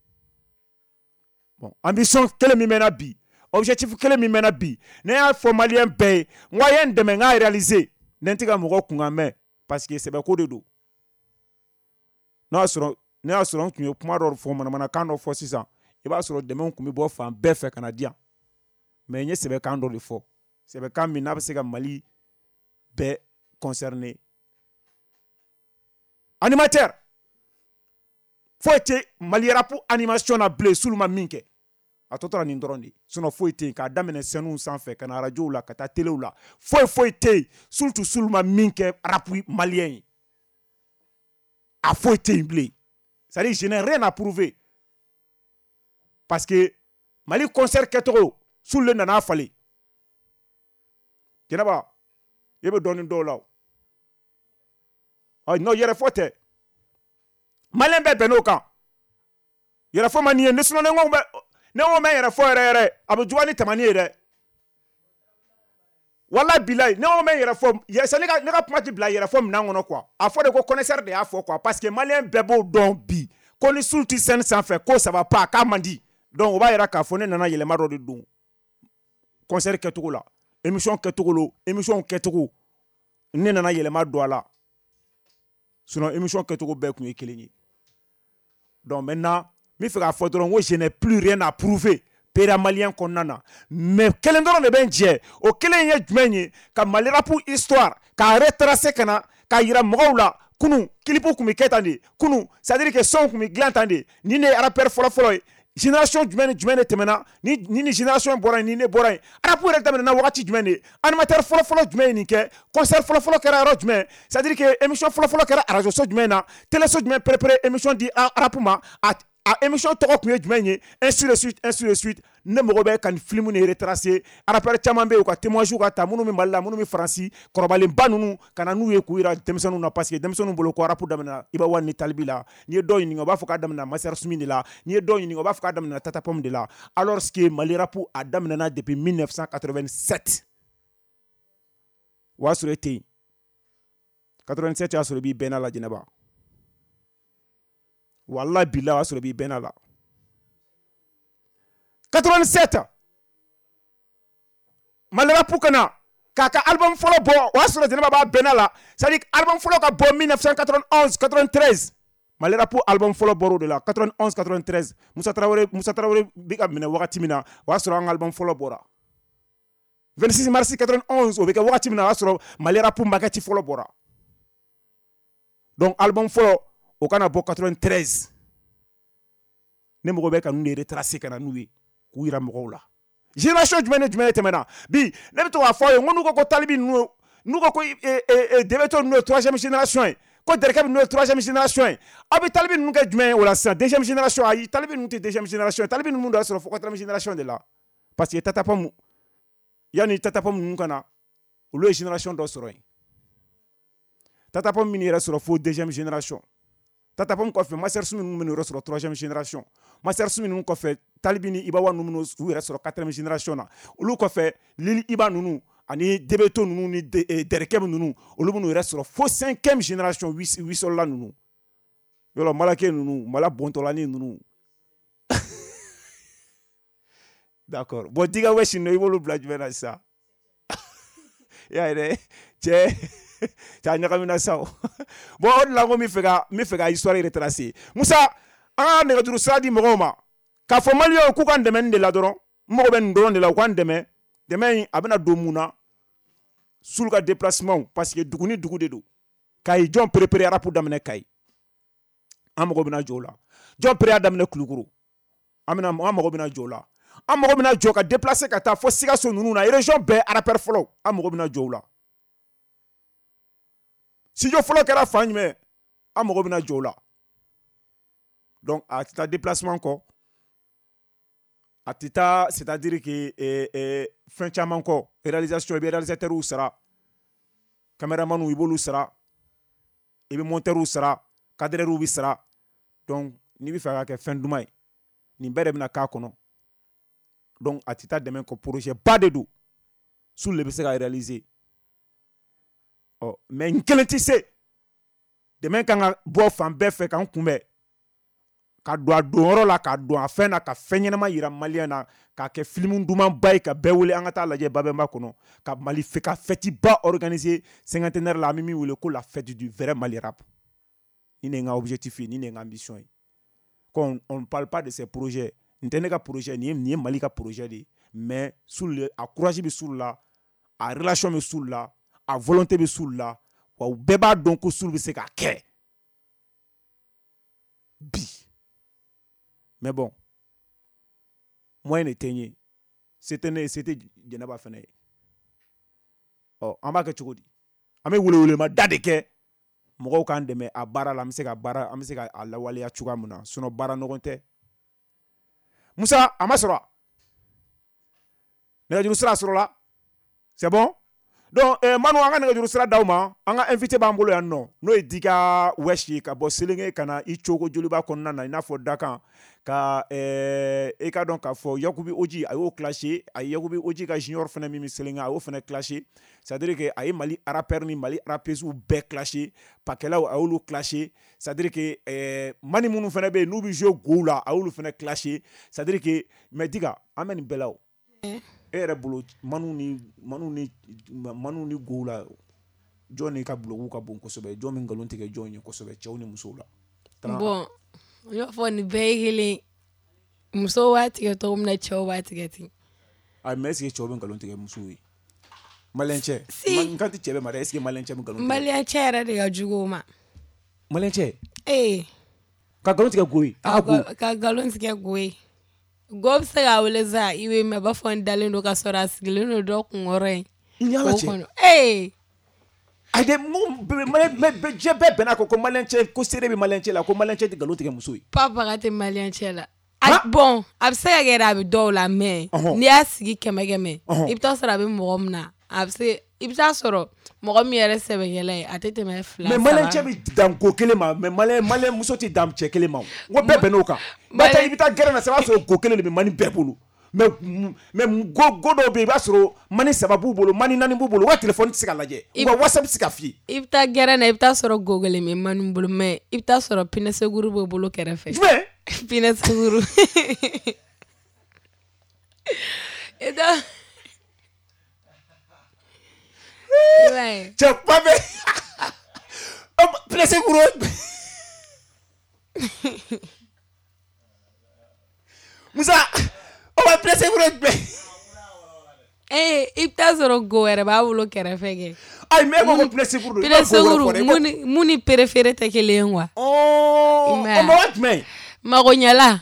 Bon, ambition quelle mi mena bi. Objectif quelle mi mena bi. Ne a formalien pay, moyen de menga réaliser. N'intiga mo ko ngame parce que c'est ba ko de dos. Non asuro, ne asuro ku kuma do fo mana mana kan do fo six ans. Il va sur le demain comme il faut faire canadien mais il y a c'est quand on le faut c'est quand minable c'est Mali be concerné animateur faut être Mali rapu animation à blé sous le minke a toto ni ndrondi sinon faut être ka damene senu sans faire kana radio la kata télé la faut faut être surtout sous le minke rapu malien a faut être blé ça dit je n'ai rien à prouver. Parce que Mali concert ketoro sous le nana fallait. Kenaba, il veut donner un dollar. Ah non, il y a faute. Malin be benoka. Il y a faut manier ne sono ne o men yɛrɛ fɔ yɛrɛ yɛrɛ a bɛ juguya ni tamani ye dɛ wala bilayi ne o men yɛrɛ fɔ yɛsɛ ne ka ne ka kuma ti bila yɛrɛ fɔ minan kɔnɔ quoi a fɔ de ko connaisseur de y'a fɔ quoi parce que malien bɛɛ b'o dɔn bi ko ni sul ti scène sanfɛ ko ça va pas k'a man di donc o b'a yira k'a fɔ ne nana yɛlɛma dɔ de don concert kɛcogo la émission kɛcogo lo émission kɛcogo ne nana yɛlɛma don a la sinon émission kɛcogo bɛɛ kun ye kelen ye donc maintenant mi fɛ k'a fɔ dɔrɔn ko je n'ai plus rien à prouver pera malien kɔnɔna na mais kelen dɔrɔn de bɛ n jɛ o kelen ye jumɛn ye ka Mali rap histoire k'a retracer ka na k'a yira mɔgɔw la kunu kilipu kun bɛ kɛ tan de kunu c'est à dire que son kun bɛ dilan tan de ni ne ye rappeur fɔlɔ-fɔlɔ ye génération jumɛn ni jumɛn de tɛmɛna ni ni ni génération bɔra yen ni ne bɔra yen rap yɛrɛ daminɛna wagati jumɛn de animateur fɔlɔ-fɔlɔ jumɛn ye nin kɛ concert fɔlɔ-fɔlɔ kɛra yɔrɔ jumɛn c'est à dire que émission fɔlɔ-fɔlɔ kɛra radio so jumɛn na télé so jumɛn pérépéré émission di rap ma a a émission tɔgɔ kun ye jumɛn ye ainsi de suite ainsi de suite ne mago bɛ ka nin film ni retracer rappeur caman bɛ yen u ka témoignage ka ta minnu bɛ Mali la minnu bɛ Faransi kɔrɔbalenba ninnu ka na n'u ye k'u yira denmisɛnninw na parce que denmisɛnninw bolo ko rap daminɛna Iba Wan ni Talibi la n'i ye dɔw ɲininka u b'a fɔ k'a daminɛna Master Sumi de la n'i ye dɔw ɲininka u b'a fɔ k'a daminɛna Tata Pom de la alors que Mali rap a daminɛna depuis mille neuf cent quatre-vingt-sept o y'a sɔrɔ e tɛ yen quatre-vingt-sept y'a sɔrɔ i b'i bɛnna la Jɛnɛba wallahi billahi o y'a sɔrɔ i b'i bɛnna la quatre-vingt-sept Mali rap kana k'a ka album fɔlɔ bɔ o y'a sɔrɔ Jɛnɛba b'a bɛnna la c'est à dire album fɔlɔ ka bɔ mille neuf cent quatre-vingt-onze quatre-vingt-treize Mali rap album fɔlɔ bɔra o de la quatre-vingt-onze quatre-vingt-treize Musa Traoré Musa Traoré bɛ ka minɛ wagati min na o y'a sɔrɔ an ka album fɔlɔ bɔra vingt-six mars quatre-vingt-onze o bɛ kɛ wagati min na o y'a sɔrɔ Mali rap maquette fɔlɔ bɔra donc album fɔlɔ o kana bɔ quatre-vingt-treize ne mago bɛ ka ninnu de retracer ka na n'u ye k'u yira mɔgɔw la génération jumɛn ni jumɛn de tɛmɛna bi ne bɛ to k'a fɔ a ye n ko n'u ko ko Talibi ninnu n'u ko ko Debeto ninnu ye troisième génération ye ko Derkɛ ninnu ye troisième génération ye aw bɛ Talibi ninnu kɛ jumɛn ye o la sisan deuxième génération ayi Talibi ninnu tɛ deuxième génération ye Talibi ninnu de y'a sɔrɔ fo quatrième génération de la parce que Tata Pom yanni Tata Pom ninnu ka na olu ye génération dɔ sɔrɔ yen Tata Pom min yɛrɛ sɔrɔ fo deuxième génération Tata Pom kɔfɛ Master Sumi ninnu minnu yɛrɛ sɔrɔ troisième génération Master Sumi ninnu kɔfɛ Talibi ni Iba Wan ninnu u yɛrɛ sɔrɔ quatrième génération na olu kɔfɛ Lil Iba ninnu ani Debeto ninnu ni Derkɛ ninnu olu minnu yɛrɛ sɔrɔ fo cinquième génération Wisola ninnu yɔrɔ Malakɛ ninnu Mala Bontolani ninnu d'accord bon Diga Weshi ninnu i b'olu bila jumɛn na sisan i y'a ye dɛ cɛ cɛ ɲagamina sa o bon o de la ko n bɛ fɛ ka n bɛ fɛ ka histoire retracer Musa an ka nɛgɛjuru sira di mɔgɔw ma k'a fɔ maliyɛnw k'u ka n dɛmɛ nin de la dɔrɔn n mago bɛ nin dɔrɔn de la u ka n dɛmɛ dɛmɛ in a bɛna don mun na Sulu ka déplacement parce que dugu ni dugu de don Kayi jɔn perepere rap daminɛ Kayi an mago bɛna jɔ o la jɔn pere y'a daminɛ Kulukoro an bɛna an mago bɛna jɔ o la an mago bɛna jɔ ka déplacer ka taa fo Sikaso ninnu na région bɛɛ rappeur fɔlɔ an mago bɛna jɔ o la studio fɔlɔ kɛra fan jumɛn an mago bɛna jɔ o la donc a tɛ taa déplacement kɔ a tɛ taa c'est à dire que eh, eh, fɛn caman kɔ réalisation i bɛ réalisateur sara caméraman i b'olu sara i bɛ monteur sara cadreur bɛ sara donc n'i bɛ fɛ ka kɛ fɛn duman ye nin bɛɛ de bɛna k'a kɔnɔ donc a tɛ taa dɛmɛ kɔ projet ba de don Sulu de bɛ se ka réaliser ɔ mais n kelen tɛ se dɛmɛ kan ka bɔ fan bɛɛ fɛ k'an kunbɛn ka don a donyɔrɔ la ka don a fɛn na ka fɛn ɲɛnama yira maliyɛn na k'a kɛ film dumanba ye ka bɛɛ wele an ka taa lajɛ Babɛnba kɔnɔ ka Mali fɛ ka fête ba organiser cinquantenaire la an bɛ min wele ko la fête du vrai Mali rap ni ne ye n ka objectif ye ni ne ye n ka ambition ye qu'on on ne parle pas de ces projets n tɛ ne ka projet nin ye nin ye Mali ka projet de ye mais Sulu a courage bɛ Sulu la a relation bɛ Sulu la a volonté bɛ Sulu la wa u bɛɛ b'a dɔn ko Sulu bɛ se k'a kɛ bi. Mais bon, moi, je n'étais c'était c'était Jɛnɛba fana ye. Ɔ an b'a kɛ cogo di? An bɛ wele-welema da de kɛ mɔgɔw k'an dɛmɛ a baara la, an bɛ se ka baara an bɛ se ka a lawaleya cogoya min na sinon baara nɔgɔn tɛ. Musa a ma sɔrɔ wa? Nɛgɛjuru sira sɔrɔla? C'est bon? donc euh, Manu an ka nɛgɛjuru sira d'aw ma an ka invité b'an bolo yan nɔ n'o ye Dika Wesh ye ka bɔ Selenge ka na i Cogo Joliba kɔnɔna na i n'a fɔ Dakan ka euh, e ka dɔn k'a fɔ Yakubi Oji a y'o clasher a ye Yakubi Oji ka junior fɛnɛ min bɛ Selenge a y'o fɛnɛ clasher c'est-à-dire que a ye Mali rappeur ni Mali rappeuses bɛɛ clasher pakɛlaw a y'olu clasher c'est-à-dire que euh, mani minnu fɛnɛ bɛ yen n'u bɛ jouer gow la a y'olu fɛnɛ clasher c'est-à-dire que mais Dika an bɛ nin bɛɛ la o e yɛrɛ bolo manu ni manu ni manu ni gow la jɔn ni ka blogu ka bon kosɛbɛ jɔn min nkalon tigɛ jɔn ye kosɛbɛ cɛw ni musow la bon n y'a fɔ nin bɛɛ ye kelen musow b'a tigɛ cogo min na cɛw b'a tigɛ ten a mais est-ce que cɛw bɛ nkalon tigɛ musow ye maliyɛn cɛ n kan tɛ cɛ bɛɛ ma dɛ est-ce que maliyɛn cɛ bɛ nkalon tigɛ maliyɛn cɛ yɛrɛ de ka jugu o ma maliyɛn cɛ ee ka nkalon tigɛ go ye a go ka nkalon tigɛ go ye go bɛ se k'a wele sa i bɛ mɛn a b'a fɔ n dalen don ka sɔrɔ a sigilen don dɔ kunkɔrɔ yen yala cɛ ee a de mun jɛ bɛɛ bɛnna ko ko maliyɛn cɛ ko seere bɛ maliyɛn cɛ la ko maliyɛn cɛ tɛ nkalon tigɛ muso ye pas baga tɛ maliyɛn cɛ la bon a bɛ se ka kɛ a bɛ dɔw la mais n'i y'a sigi kɛmɛ kɛmɛ i bɛ taa sɔrɔ a bɛ mɔgɔ min na a bɛ se i bɛ taa sɔrɔ mɔgɔ min yɛrɛ sɛbɛkɛla ye a tɛ tɛmɛ fila saba mais maliyɛn cɛ bɛ dan ko kelen ma mais maliyɛn maliyɛn muso tɛ dan cɛ kelen ma n ko bɛɛ bɛnn'o kan n'o tɛ i bɛ taa gɛrɛn na sisan i b'a sɔrɔ ko kelen de bɛ mani bɛɛ bolo mais mais go go dɔw bɛ yen i b'a sɔrɔ mani saba b'u bolo mani naani b'u bolo u ka téléphone tɛ se ka lajɛ u ka WhatsApp tɛ se ka fiyɛ i bɛ taa gɛrɛn na i bɛ taa sɔrɔ go kelen bɛ mani bolo mais i bɛ taa sɔrɔ pinɛseguru b'o bolo kɛrɛfɛ jumɛn pinɛseguru i taa cɛ kuma bɛ pinɛseguru Musa o bɛ pinɛseguru bɛ ee i bɛ taa sɔrɔ go wɛrɛ b'a bolo kɛrɛfɛ kɛ ayi mais e ko ko pinɛseguru pinɛseguru mun ni perefere tɛ kelen ye quoi o mɔgɔ jumɛn magoɲɛla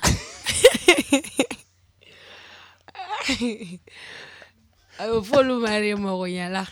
a bɛ fɔ olu ma de magoɲɛla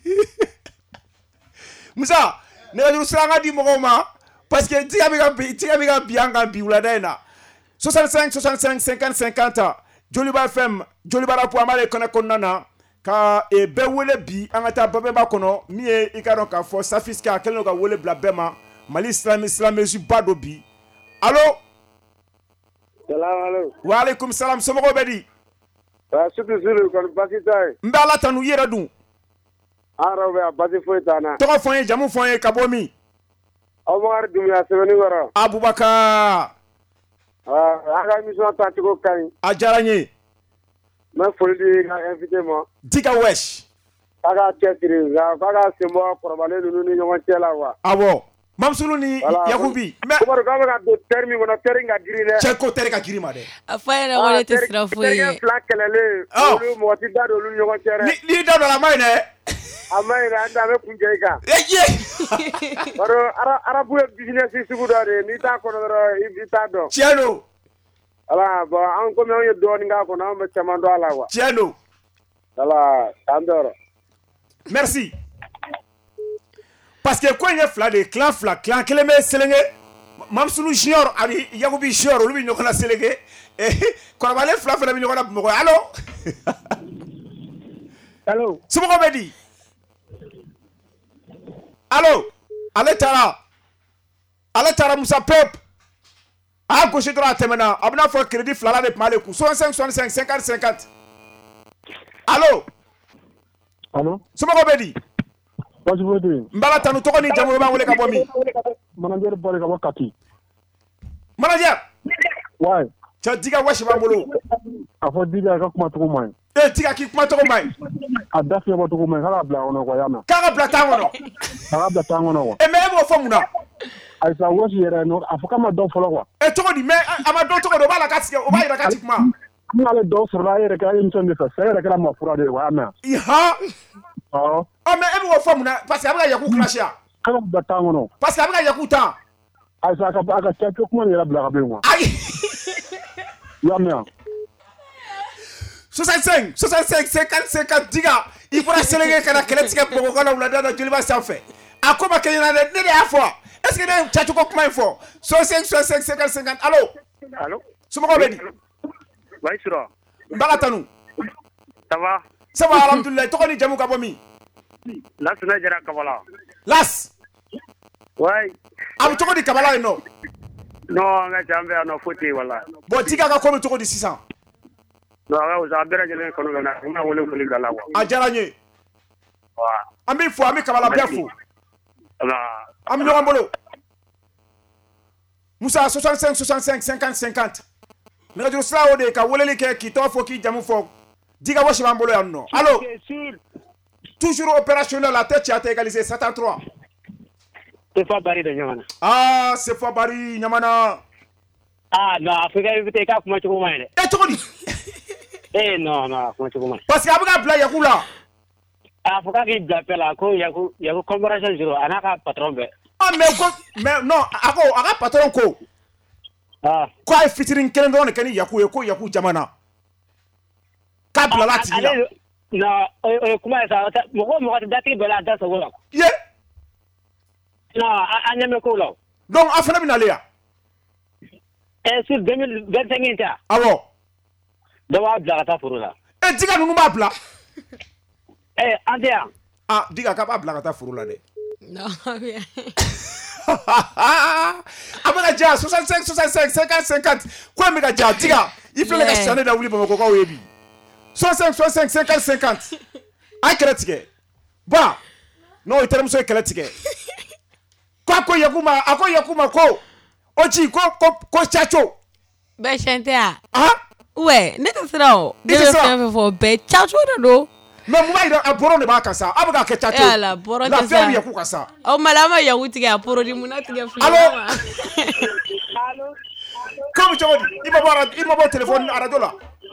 Musa nɛgɛjuru sira an ka di mɔgɔw ma parce que tigɛ bɛ ka bi tigɛ bɛ ka bi an kan bi wulada in na soixante-cinq soixante-cinq cinquante cinquante Joliba F M Joliba Rapu an b'ale kɛnɛ kɔnɔna na ka bɛɛ wele bi an ka taa babɛnba kɔnɔ min ye i ka dɔn k'a fɔ Safiska a kɛlen don ka wele bila bɛɛ ma Mali silamɛsu ba dɔ bi allo salamu wa aleykum salam somɔgɔw bɛ di sutu sulu kɔni basi t'a ye n bɛ ala tanu i yɛrɛ dun an yɛrɛ bɛ yan basi foyi t'an na tɔgɔ fɔ n ye jamu fɔ n ye ka bɔ min Abubakar Dunbiya Sɛbɛnnikɔrɔ Abubakar a ka émission tacogo ka ɲi a diyara n ye n bɛ foli di ka invité ma Dika Wesh a ka cɛsiri nka k'a ka sen bɔ kɔrɔbalen ninnu ni ɲɔgɔn cɛ la wa awɔ Mamsulu ni Yakubi mais Umaru k'a bɛ ka don terre min kɔnɔ terre in ka girin dɛ cɛ ko terre ka girin ma dɛ a fɔ yɛrɛ ko ne tɛ sira foyi ye terre fila kɛlɛlen olu mɔgɔ tɛ da don olu ni ɲɔgɔn cɛ dɛ n'i da don a ma ɲi dɛ a ma ɲi dɛ an tɛ a bɛ kun cɛ i kan ye baro arabu ye business sugu dɔ de ye n'i t'a kɔnɔ dɔrɔn i t'a dɔn tiɲɛ don voilà bon an komi anw ye dɔɔnin k'a kɔnɔ anw bɛ caman dɔn a la wa tiɲɛ don voilà k'an tɔɔrɔ merci parce que ko in ye fila de ye clan fila clan kelen bɛ Selenge Mamsulu junior ani Yakubi junior olu bɛ ɲɔgɔn na Selenge kɔrɔbalen fila fana bɛ ɲɔgɔn na Bamakɔ allo allo somɔgɔw bɛ di allo ale taara ale taara Musa Pep a y'a gosi dɔrɔn a tɛmɛna a bɛna fɔ crédit filala de tun b'ale kun soixante-cinq soixante-cinq cinquante cinquante allo allo somɔgɔw bɛ di basi foyi tɛ yen n b'ala tanu tɔgɔ ni jamu b'an wele ka bɔ min manager bɔra ka bɔ Kati manager ouais cɛ Dika Wesh b'an bolo a fɔ Dika ka kuma cogo man ɲi ee Dika k'i kuma cogo man ɲi a da fiɲɛ bɔ cogo man ɲi k'a ka bila kɔnɔ quoi y'a mɛn k'a ka bila tan kɔnɔ k'a ka bila tan kɔnɔ quoi e mais e b'o fɔ mun na Ayisa Wesh yɛrɛ a fɔ k'a ma dɔn fɔlɔ quoi e cogo di mais a ma dɔn cogo di o b'a la k'a tigɛ o b'a yira k'a ti kuma n y'ale dɔw sɔrɔ a yɛrɛ kɛ émission de fɛ sɛ yɛrɛ kɛra ma fura de ye quoi y'a mɛn ihan awɔ ɔ mais e b'o fɔ mun na parce que a bɛ ka Yaku clash a k'a ka bila tan kɔnɔ parce que a bɛ ka Yaku tan Ayisa a ka a ka cɛ kuma nin yɛrɛ bila ka bɔ yen quoi ayi y'a mɛn soixante-cinq soixante-cinq cinquante cinquante Dika i bɔra Selenge ka na kɛlɛ tigɛ Bamakɔ la wulada na Joliba sanfɛ a ko ma kɛ ɲɛna dɛ ne de y'a fɔ est ce que ne ye cacogo kuma in fɔ soixante-cinq soixante-cinq cinquante cinquante allo allo somɔgɔw bɛ di Bayisura n b'a la tanu ça va ça va alhamdulilayi tɔgɔ ni jamu ka bɔ min Las na jara kabala. Las. Ouais. Am toko di kabala ino. Non, nga jambe no foti wala. Bon tiga ka ko toko di six cents. Non, nga uza bera jele kono na nga wole ko ligala wa. A jaranye. Wa. Ami fo ami kabala bien fo. Ala. Am no ambolo. Musa soixante-cinq soixante-cinq cinquante cinquante. Nga juro sla ode ka wole like ki to fo ki jamu fo. Diga washi ambolo ya no. Allô. Toujours opérationnel, la tête a été égalisée sept à trois. C'est pas Barry de Nyamana. Ah, c'est pas Barry Nyamana. Ah, non, Afrika invité ka kuma chuko mane. Eh, choko di. Eh, non, non, kuma chuko mane. Parce que abuka bla yakula. Afrika ki bla pela ko yaku yaku collaboration zero anaka patron be. Ah, mais ko mais non, ako aga patron ko. Ah. Ko ay featuring kelen don kani yaku ko yaku jamana. Ka bla la ti la. Non, comment ça Moko moko dati bela da so wala. Ye. Non, anyame ko law. Donc afana binalia. Eh sur deux mille vingt-cinq ta. Ah bon. Dawa bla ta furula. Eh diga nunu ma bla. Eh andia. Ah, diga ka ba bla ta furula de. Non, bien. Abaka ja soixante-cinq soixante-cinq cinquante cinquante. Quoi me ga ja diga. Il faut le ga chaner da wuli ba ko ko webi. soixante-cinq soixante-cinq cinquante cinquante. Ay kretike. Ba. Non, il terme so kretike. Quoi ko yakuma, ako yakuma ko. Oji ko ko ko chacho. Be chante a. Ah? Ouais, ne te sera o. De Nete sera. fe fo be chacho de do. Mais moi il a boro ne ba kasa. Abuka ke chacho. Eh ala, boro La te faire sa. yaku kasa. O malama ya wuti ga poro di munati ga fli. Allô? Allô? Comme chodi, il m'a voir il m'a voir téléphone à radio là.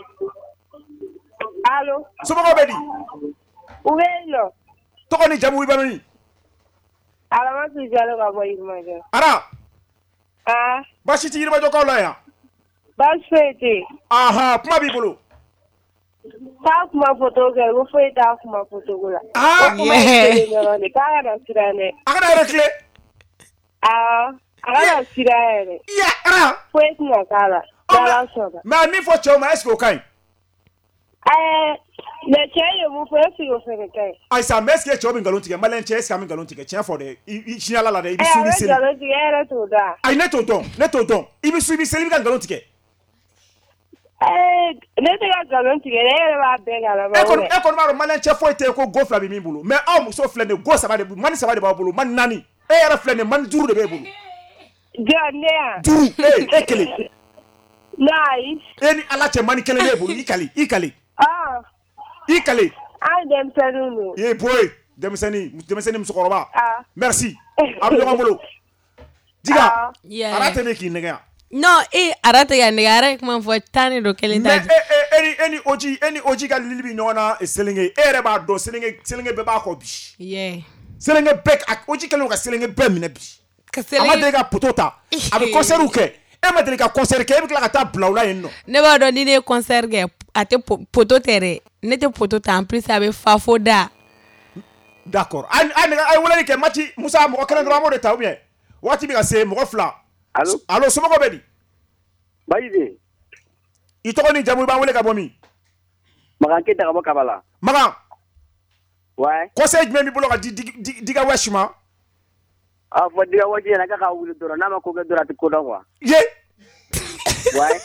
Allô? Somo ko bedi. Uwelo. Toko ni jamu ibanoni. Alama tu jalo ka boy majo. Ara. Ah, Bashi ti yirba joko la ya. bas fete. Aha, kuma bi bolo. Ta kuma photo ke, wo foi ta kuma photo gula. Ah, Yeah. Ne ka na sirane. akana rekle. Ah, ala sirane. Ya, ara. Foi kuma kala. Dala soba. Mais mi fo choma est-ce que kai? Eh, le cheye mu foi si yo fere kai. Ai sa mes ke chobi ngalon tike, malen che est-ce que mi ngalon tike, chen for de. I chiala la de ibi Eh, subi ale seli. jalo ti era to da. Ai ne tonton, ne tonton. Ibi subi seli kan ngalon tike. Eh, ne te ga galon ti era ba be gala ba. E kon e kon maro malen che fo ite ko go fla bi mi bulu. Mais o muso fla ne go sa ba de man sa ba de ba bulu, man nani. E era fla ne man juru de be bulu. Janea. Juru, eh, e kele. Nice. Eni ala che man kele le bulu, ikali, ikali. Ah, Ikali. I dem pelunu. Ye boy, demisani, demisani musokoroba. Ah. Merci. Abdou Ngolo. Diga. Ah. Yeah. Arate ne ki nega. No, e arata ya negare kuma fo tani do kelen Mais ta. eh eh eni eni oji eni oji ga lilibi nyona e selenge ere ba do selenge selenge be ba ko bi. Yeah. Selenge bek ak oji kelen ka selenge be mine bi. Kasele. Amade ga potota. Abi concert u ke. E ma de ga concert ke e bi ka ta blaula yen no. Ne ba do ni ne concert ge ate poto tere. Ne te poto ta en plus abe fa fo da. D'accord. An an ay wala ke mati Musa mo kelen do mo de ta ou bien. Wati bi ka se mo fla. Allô? Allo so mo ko bedi. Bayize. Itoko ni jamu ba wele ka bomi. Maganke ta ka kabala. Maga. Ouais. Conseil me mi bolo ka di di diga washima. Ah, fo diga waji na ka ka wuli dora na ma ko ga dora ti ko da wa. Ye. Ouais.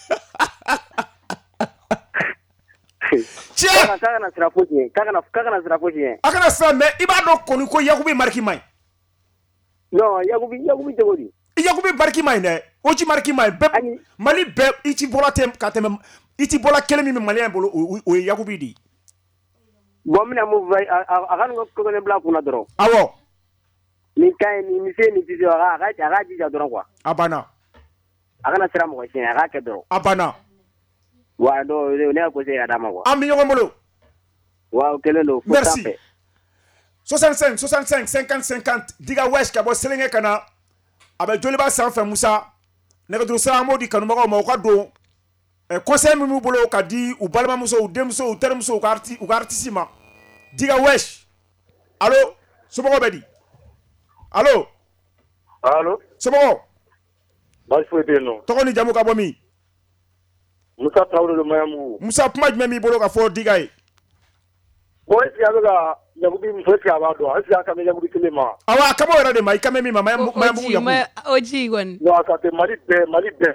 Tiens. Kaka kaka na sira foji. Kaka na kaka na sira foji. Akana sa me iba do koni ko Yakubi marki mai. Non, yagubi yagubi jogodi. Yakubi marki mai ne. Oji marki mai be Ani. Mali be iti bola tem katem iti bola kelemi mi Mali bolo o Yakubi di. Bon mina mu vai akan ko ko ne bla kuna doro. Awo. Ni kai ni mi se ni ti aga aga aga ji ja doro kwa. Abana. Akana sira mo ko sin aga ke doro. Abana. Wa do ne ko se ada ma kwa. Ami yongo molo. Wa kele lo fo Merci. tape. soixante-cinq soixante-cinq cinquante cinquante diga wesh ka bo selenge kana abe joliba sanfɛ Musa nɛgɛjuru sira mo di kanubagaw ma u ka don eh, conseil min b'u bolo ka di u balimamuso u denmuso u terimuso u ka arti u ka artiste ma diga wesh allo somɔgɔw bɛ di allo Allô? somɔgɔw Baasi foyi tɛ yen nɔ. tɔgɔ ni jamu ka bɔ min Musa Traoré de Mayamugu. Musa kuma jumɛn b'i bolo ka fɔ diga ye bon est-ce qu'il y avait la Yakubi muso est-ce qu'il y avait do est-ce qu'il y a kamé Yakubi kelema awa kamo era de mai kame mi mama mama bu yaku ma oji gon non ça c'est Mali be Mali be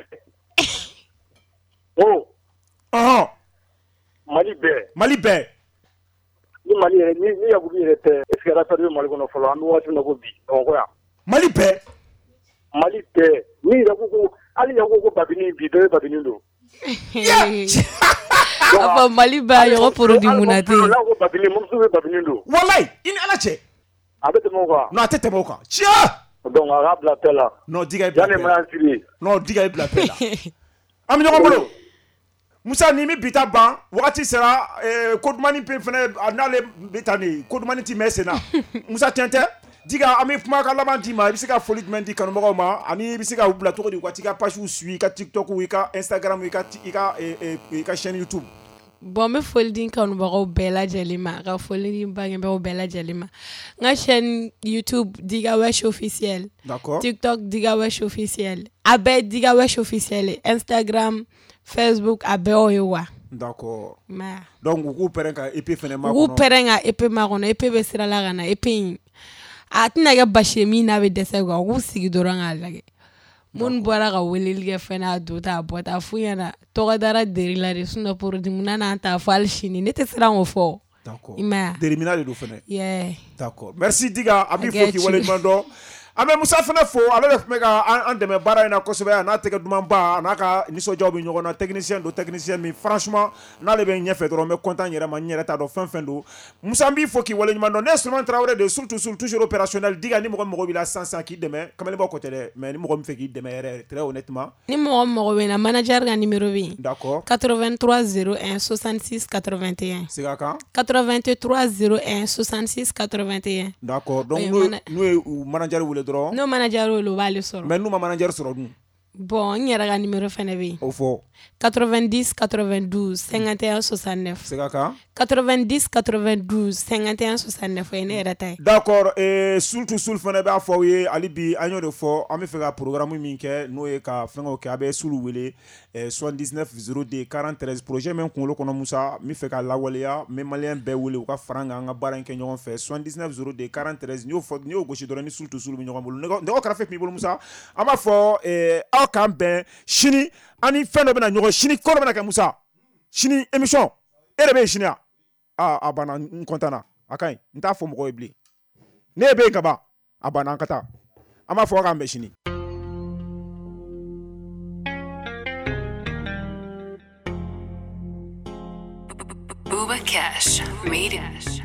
oh ah Mali be Mali be ni Mali ni ni Yakubi était est-ce qu'il y a perdu Mali kono folo anu wati na ko bi donc ya Mali be Mali be ni Yakubu ali Yakubu babini bi de babini do apa Mali ba yo produit munate la ko babini mo su babini do wallahi in ala che avec mo quoi non atete mo quoi tia donc on a la tela non diga ibla yane ma siri non diga ibla pela am ñoko bolo Musa ni mi bita ban wakati sera eh, kodmani pe fene anale bitani kodmani ti mesena Musa tente diga ami kuma ka laban di ma bisika folie mendi kanu mo ma ani bisika ubla to di kwati ka page ou suit ka TikTok ou ka Instagram ou ka ka e ka chaîne YouTube bon me folie din kanu ba bela jelima ka folie din ba nge bela jelima nga chaîne YouTube diga wesh officiel d'accord TikTok diga wesh officiel abe diga wesh officiel Instagram Facebook abe oyowa d'accord ma donc vous perenga épée fene ma vous perenga épée ma kono épée be sira la gana épée atina ga bashemi na be dese go gu sigi doranga lage mun bora ga welilge fena do ta bota fuyana to ga dara deri la resuna pour di munana ta fal shini nete sira ngo fo d'accord ima deriminal do fene yeah d'accord merci diga abi fo ki wale mando ame Musa fana fo ale le mega en deme bara ina kosobe na tege duman ba na ka niso job ñogo na technicien do technicien mi franchement na le ben ñefe do me content yere ma ñere ta do fin fin do Musa mbi fo ki wala ñu mando instrument Traoré de surtout sur toujours opérationnel diga ni mo mo bila cent cent ki deme comme le boko télé mais ni mo mi fe ki deme très honnêtement ni mo mo na manager ga numéro bi d'accord quatre-vingt-trois zéro un soixante-six quatre-vingt-un c'est quand quatre-vingt-trois zéro un soixante-six quatre-vingt-un d'accord donc nous nous manager wule no manager lo bale soro mais nous ma manager soro nous bon ñera ga numéro fene bi au fond quatre-vingt-dix quatre-vingt-douze cinquante et un soixante-neuf c'est quand quatre-vingt-dix quatre-vingt-douze cinquante et un soixante-neuf ene rata d'accord et surtout sul fene ba fo ye ali bi anyo de fo ami fe ga programme mi ke no e ka fengo ke abe sulu wele soixante-dix-neuf zéro deux quarante-treize projet men ko lo kono Musa mi fe ka lawaleya me malien be wele ko faranga nga baran ke ñogon fe soixante-dix-neuf zéro deux quarante-treize ño fo ño goshi do ni surtout sul mi ñogon bulu ne ko kara fe mi bulu Musa ama fo e aw kan ben chini ani fendo bena ñogo chini ko bena ka Musa chini émission ere be chini a a bana nkontana akay nta fo mo ko ebli ne be ngaba abana nkata ama fo kan be chini Booba Cash made it.